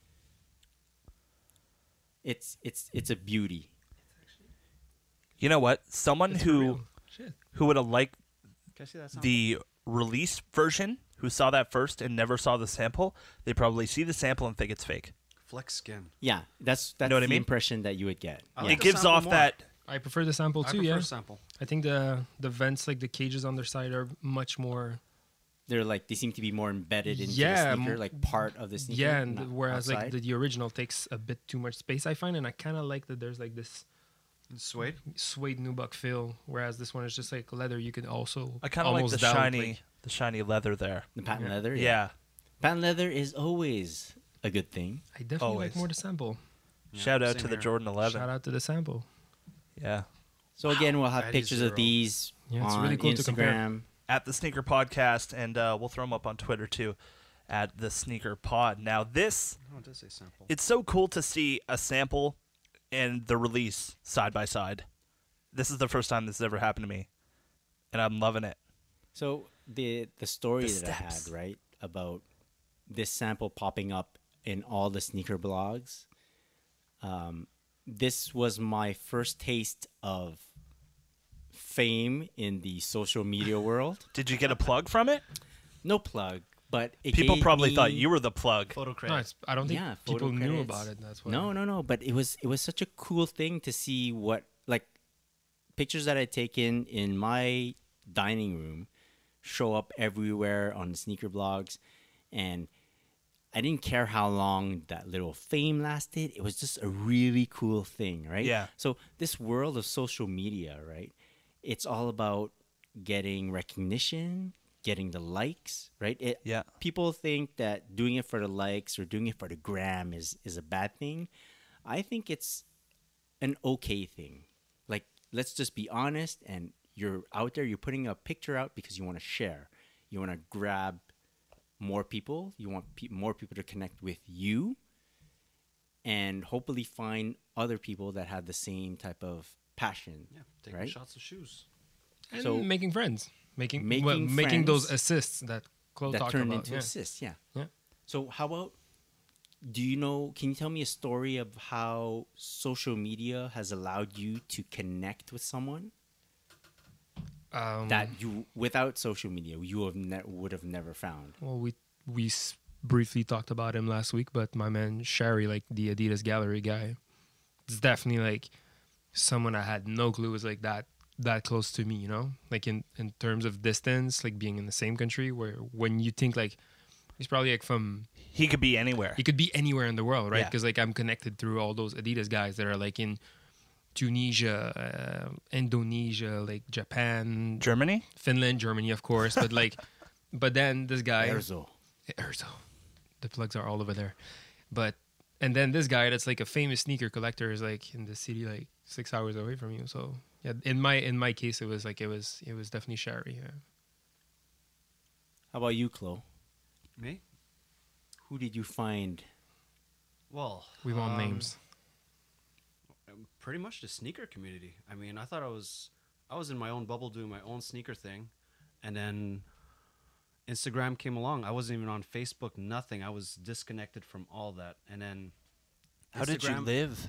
It's a beauty. You know what? Someone It's who real. Shit. who would have liked Can I see that sample? the release version, who saw that first and never saw the sample, they probably see the sample and think it's fake. Flex Skin. Yeah, that's know what I the mean? impression that you would get. I Yeah. like It the gives sample off more. that. I prefer the sample I too. prefer Yeah, sample. I think the vents, like the cages on their side, are much more. They're like they seem to be more embedded into Yeah, the sneaker, like part of the sneaker. Yeah, and not whereas like outside. the original takes a bit too much space, I find, and I kind of like that there's like this Suede. suede nubuck feel, whereas this one is just like leather. You can also I kind of like almost the down, shiny leather there. the patent Yeah. leather. Yeah. Patent leather is always a good thing. I definitely Always. like more the sample. Yeah, Shout out same to the here. Jordan 11. Shout out to the sample. Yeah. So again, we'll have That is pictures of zero. these Yeah, it's on really cool to compare. Instagram. At the Sneaker Podcast, and we'll throw them up on Twitter too, at the Sneaker Pod. Now this, Oh, it does say sample. it's so cool to see a sample and the release side by side. This is the first time this has ever happened to me, and I'm loving it. So the story The that I steps. had, right, about this sample popping up in all the sneaker blogs. This was my first taste of fame in the social media world. Did you get a plug from it? No plug, but it People gave probably me- thought you were the plug. Photo No, credit. I don't think Yeah, people photo knew credits. about it. That's why. No. But it was such a cool thing to see what like pictures that I'd taken in my dining room show up everywhere on the sneaker blogs, and I didn't care how long that little fame lasted. It was just a really cool thing, right? Yeah. So this world of social media, right? It's all about getting recognition, getting the likes, right? Yeah. People think that doing it for the likes or doing it for the gram is a bad thing. I think it's an okay thing. Like, let's just be honest, and you're out there, you're putting a picture out because you want to share. You want to grab more people. You want more people to connect with you, and hopefully find other people that have the same type of passion. Yeah, taking right? shots of shoes. And So- making friends, making Making those friends assists that Chloe that talked turned about. into Yeah. assists. Yeah. Yeah. So how about? Do you know? Can you tell me a story of how social media has allowed you to connect with someone that you, without social media, you would have never found? Well, we briefly talked about him last week, but my man Sherry, like the Adidas Gallery guy, it's definitely like someone I had no clue was like that close to me, you know, like in terms of distance, like being in the same country. Where when you think like he's probably like from, He could be anywhere. he could be anywhere in the world, right? Yeah. Because like I'm connected through all those Adidas guys that are like in Tunisia, Indonesia, like Japan, Germany? Finland, Germany, of course, but like, but then this guy. Erzo. Erzo. The plugs are all over there. But and then this guy that's like a famous sneaker collector is like in the city like 6 hours away from you. So yeah, in my case it was definitely Sherry. Yeah. How about you, Chloe? Me? Who did you find? Well, We want names. pretty much the sneaker community. I mean, I thought I was in my own bubble doing my own sneaker thing, and then Instagram came along. I wasn't even on Facebook, nothing. I was disconnected from all that. And then How did you Instagram- live?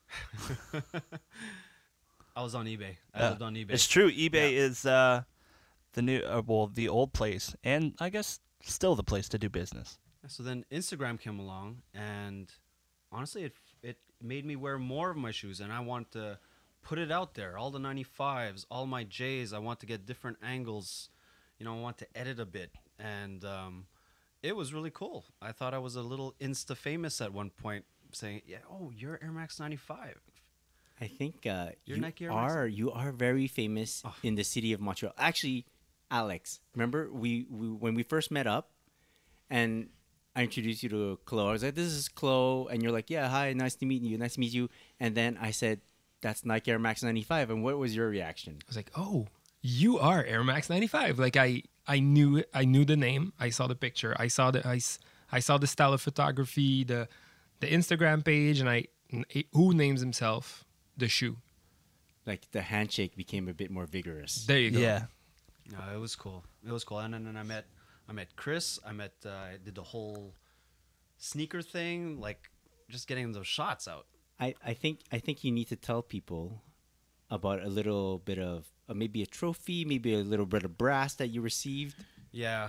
I was on eBay. I lived on eBay. It's true. eBay is the new, the old place, and I guess still the place to do business. So then Instagram came along, and honestly, it made me wear more of my shoes, and I want to put it out there. All the 95s, all my J's. I want to get different angles. You know, I want to edit a bit, and it was really cool. I thought I was a little Insta famous at one point, saying, "Yeah, oh, you're Air Max 95." I think Your Nike Air Max? you are very famous in the city of Montreal. Actually, Alex, remember we when we first met up, and I introduced you to Chloe. I was like, "This is Chloe," and you're like, "Yeah, hi, nice to meet you, nice to meet you." And then I said, "That's Nike Air Max 95." And what was your reaction? I was like, "Oh, you are Air Max 95." Like I knew the name. I saw the picture. I saw the style of photography, the Instagram page, and who names himself the shoe. Like the handshake became a bit more vigorous. There you go. Yeah. No, it was cool. It was cool. And then I met Chris. I did the whole sneaker thing, like just getting those shots out. I think you need to tell people about a little bit of maybe a trophy, maybe a little bit of brass that you received. Yeah.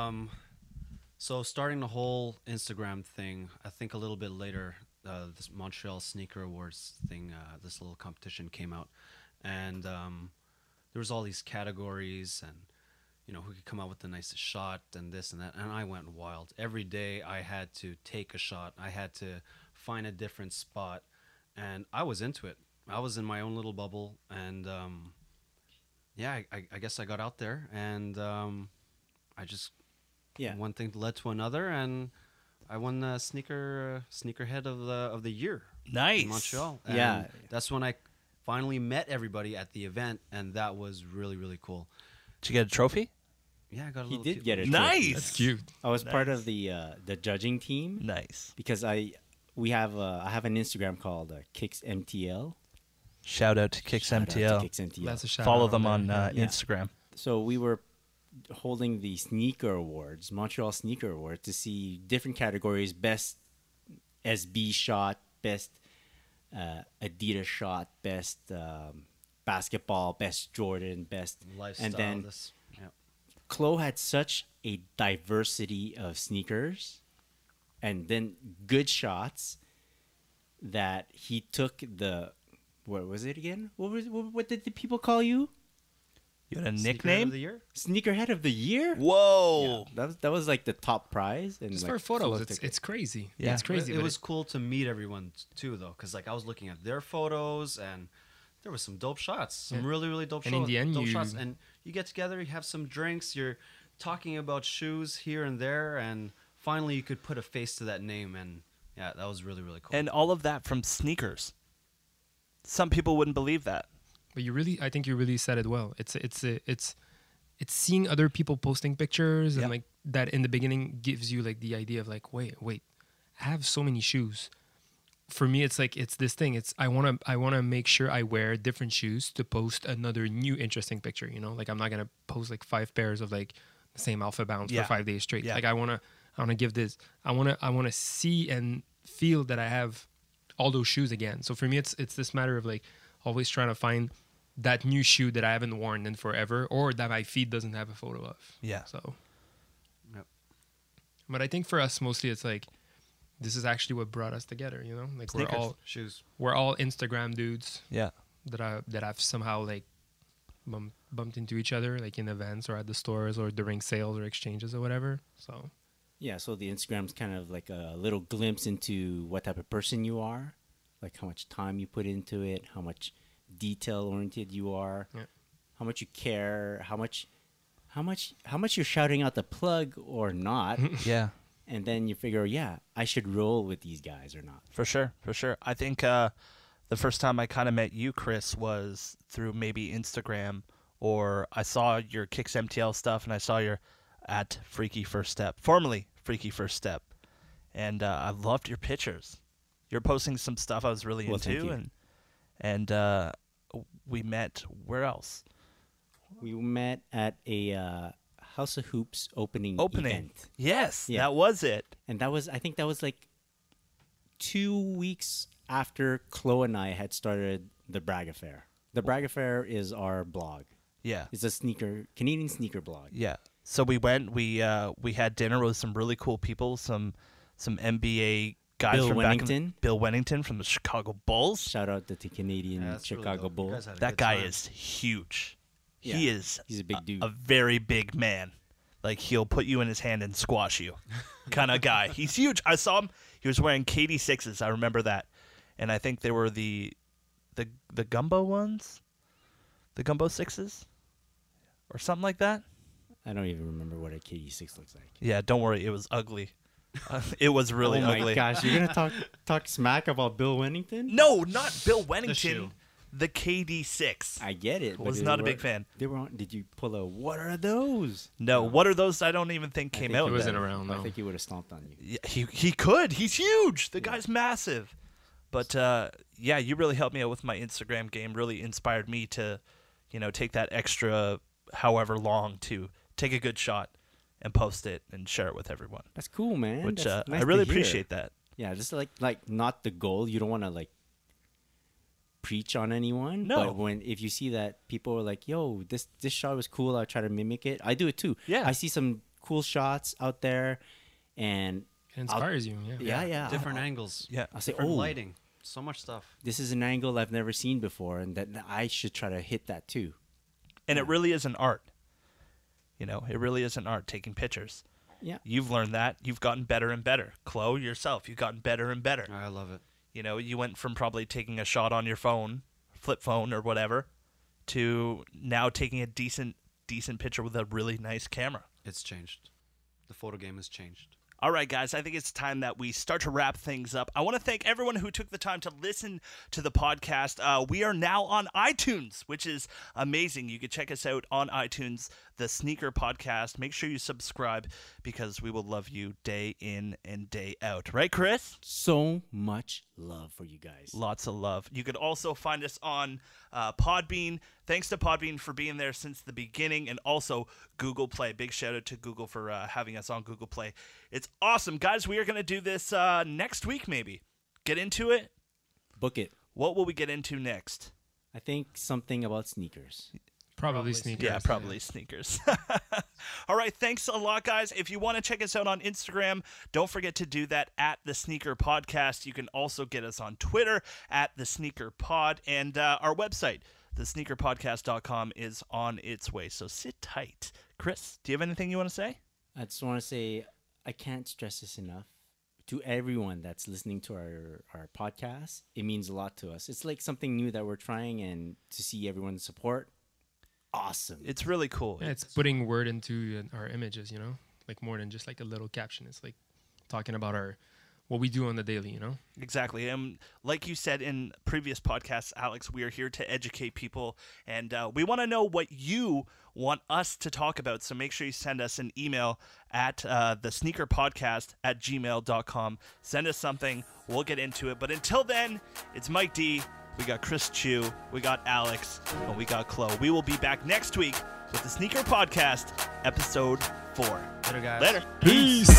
So starting the whole Instagram thing, I think a little bit later, this Montreal Sneaker Awards thing, this little competition came out, and there was all these categories, and who could come out with the nicest shot and this and that, and I went wild. Every day I had to take a shot. I had to find a different spot, and I was into it. I was in my own little bubble, and yeah, I guess I got out there, and I just one thing led to another, and I won the sneakerhead of the year Nice. in Montreal. And Yeah. that's when I finally met everybody at the event, and that was really, really cool. Did you get a trophy? Yeah, I got a He little. did cute get little- it. Nice. That's cute. I was part of the judging team Nice. because I have an Instagram called Kicks MTL. Shout out to Kicks Shout out to MTL. Kicks MTL. That's a shout Follow out them there. on Yeah. Instagram. So we were holding the sneaker awards, Montreal Sneaker Awards, to see different categories: best SB shot, best Adidas shot, best basketball, best Jordan, best lifestyle. and then this, yeah. Chloe had such a diversity of sneakers and then good shots that he took the what was it again? What did the people call you? You had a Sneakerhead nickname? of the year? Sneakerhead of the year? Whoa. Yeah, that was like the top prize. And Just like, for photos, took it. it's crazy. Yeah. It's crazy. It but was cool to meet everyone too, though, because like I was looking at their photos, and there was some dope shots, some Yeah. really, really dope And in the end, dope you- shots. And you get together, you have some drinks, you're talking about shoes here and there, and finally you could put a face to that name, and yeah, that was really, really cool. And all of that from sneakers. Some people wouldn't believe that. But I think you really said it well. It's seeing other people posting pictures Yeah. and like that in the beginning gives you like the idea of like, wait, I have so many shoes. For me, it's like it's this thing. It's I wanna make sure I wear different shoes to post another new interesting picture. You know, like I'm not gonna post like 5 pairs of like the same Alpha Bounce Yeah. for 5 days straight. Yeah. Like I wanna give this. I wanna see and feel that I have all those shoes again. So for me, it's this matter of like always trying to find that new shoe that I haven't worn in forever, or that my feed doesn't have a photo of. Yeah. So. Yep. But I think for us mostly it's like this is actually what brought us together, you know? Like Sneakers. Shoes. we're all Instagram dudes Yeah. that I've somehow like bumped into each other like in events or at the stores or during sales or exchanges or whatever. So Yeah, so the Instagram's kind of like a little glimpse into what type of person you are, like how much time you put into it, how much detail oriented you are, Yeah. how much you care, how much you're shouting out the plug or not, Yeah. and then you figure, yeah, I should roll with these guys or not. For sure. I think the first time I kind of met you, Chris, was through maybe Instagram, or I saw your Kicks MTL stuff, and I saw your at Freaky First Step, formerly Freaky First Step, and I loved your pictures. You're posting some stuff I was really Well, thank into, you. and we met. Where else? We met at a House of Hoops opening event. Yes, Yeah. that was it. And I think that was like 2 weeks after Chloe and I had started the Bragg Affair. The Bragg Affair is our blog. Yeah. It's a Canadian sneaker blog. Yeah. So we went. We had dinner with some really cool people. Some NBA guys Bill from Wennington. Bill Wennington from the Chicago Bulls. Shout out to the Canadian Yeah, that's really Chicago dope. You Bulls. guys had a That good guy time. is huge. Yeah, He is. he's a big dude. A very big man. Like he'll put you in his hand and squash you, kind of guy. He's huge. I saw him. He was wearing KD6s. I remember that, and I think they were the Gumbo ones, the Gumbo 6s, or something like that. I don't even remember what a KD6 looks like. Yeah, don't worry. It was ugly. It was really oh my ugly. gosh, you're gonna talk smack about Bill Wennington? No, not Bill shoe. Wennington. The KD6. I get it. but Was they not a were- big fan. They were on. Did you pull a? What are those? No, what are those? I don't even think came think out. he wasn't then. around I though. think he would have stomped on you. Yeah, he could. He's huge. The guy's massive. But yeah, you really helped me out with my Instagram game. Really inspired me to, take that extra however long to take a good shot and post it and share it with everyone. That's cool, man. Which That's nice I really to hear. appreciate that. Yeah, just like not the goal. You don't want to like preach on anyone. No. But if you see that people are like, "Yo, this shot was cool," I try to mimic it. I do it too. Yeah. I see some cool shots out there, and It inspires you. Yeah. yeah. Different angles. Yeah. I'll say, Different "Oh, lighting. So much stuff. this is an angle I've never seen before, and that I should try to hit that too." And it really is an art. It really is an art, taking pictures. Yeah. You've learned that. You've gotten better and better. Chloe, yourself, you've gotten better and better. I love it. You went from probably taking a shot on your phone, flip phone or whatever, to now taking a decent picture with a really nice camera. It's changed. The photo game has changed. All right, guys, I think it's time that we start to wrap things up. I want to thank everyone who took the time to listen to the podcast. We are now on iTunes, which is amazing. You can check us out on iTunes, the Sneaker Podcast. Make sure you subscribe because we will love you day in and day out. Right, Chris? So much love for you guys. Lots of love. You could also find us on Podbean. Thanks to Podbean for being there since the beginning, and also Google Play. Big shout out to Google for having us on Google Play. It's awesome. Guys, we are going to do this next week maybe. Get into it. Book it. What will we get into next? I think something about sneakers. Probably sneakers. Yeah, probably sneakers. All right, thanks a lot, guys. If you want to check us out on Instagram, don't forget to do that at The Sneaker Podcast. You can also get us on Twitter at The Sneaker Pod, and our website, thesneakerpodcast.com, is on its way. So sit tight. Chris, do you have anything you want to say? I just want to say I can't stress this enough. To everyone that's listening to our podcast, it means a lot to us. It's like something new that we're trying, and to see everyone's support, awesome. It's really cool. Yeah, it's putting word into our images, like more than just like a little caption. It's like talking about what we do on the daily, you know? Exactly. And like you said in previous podcasts, Alex, we are here to educate people, and we want to know what you want us to talk about. So make sure you send us an email at thesneakerpodcast@gmail.com. Send us something. We'll get into it. But until then, it's Mike D. We got Chris Chu. We got Alex. And we got Chloe. We will be back next week with the Sneaker Podcast, episode 4. Later, guys. Later. Peace.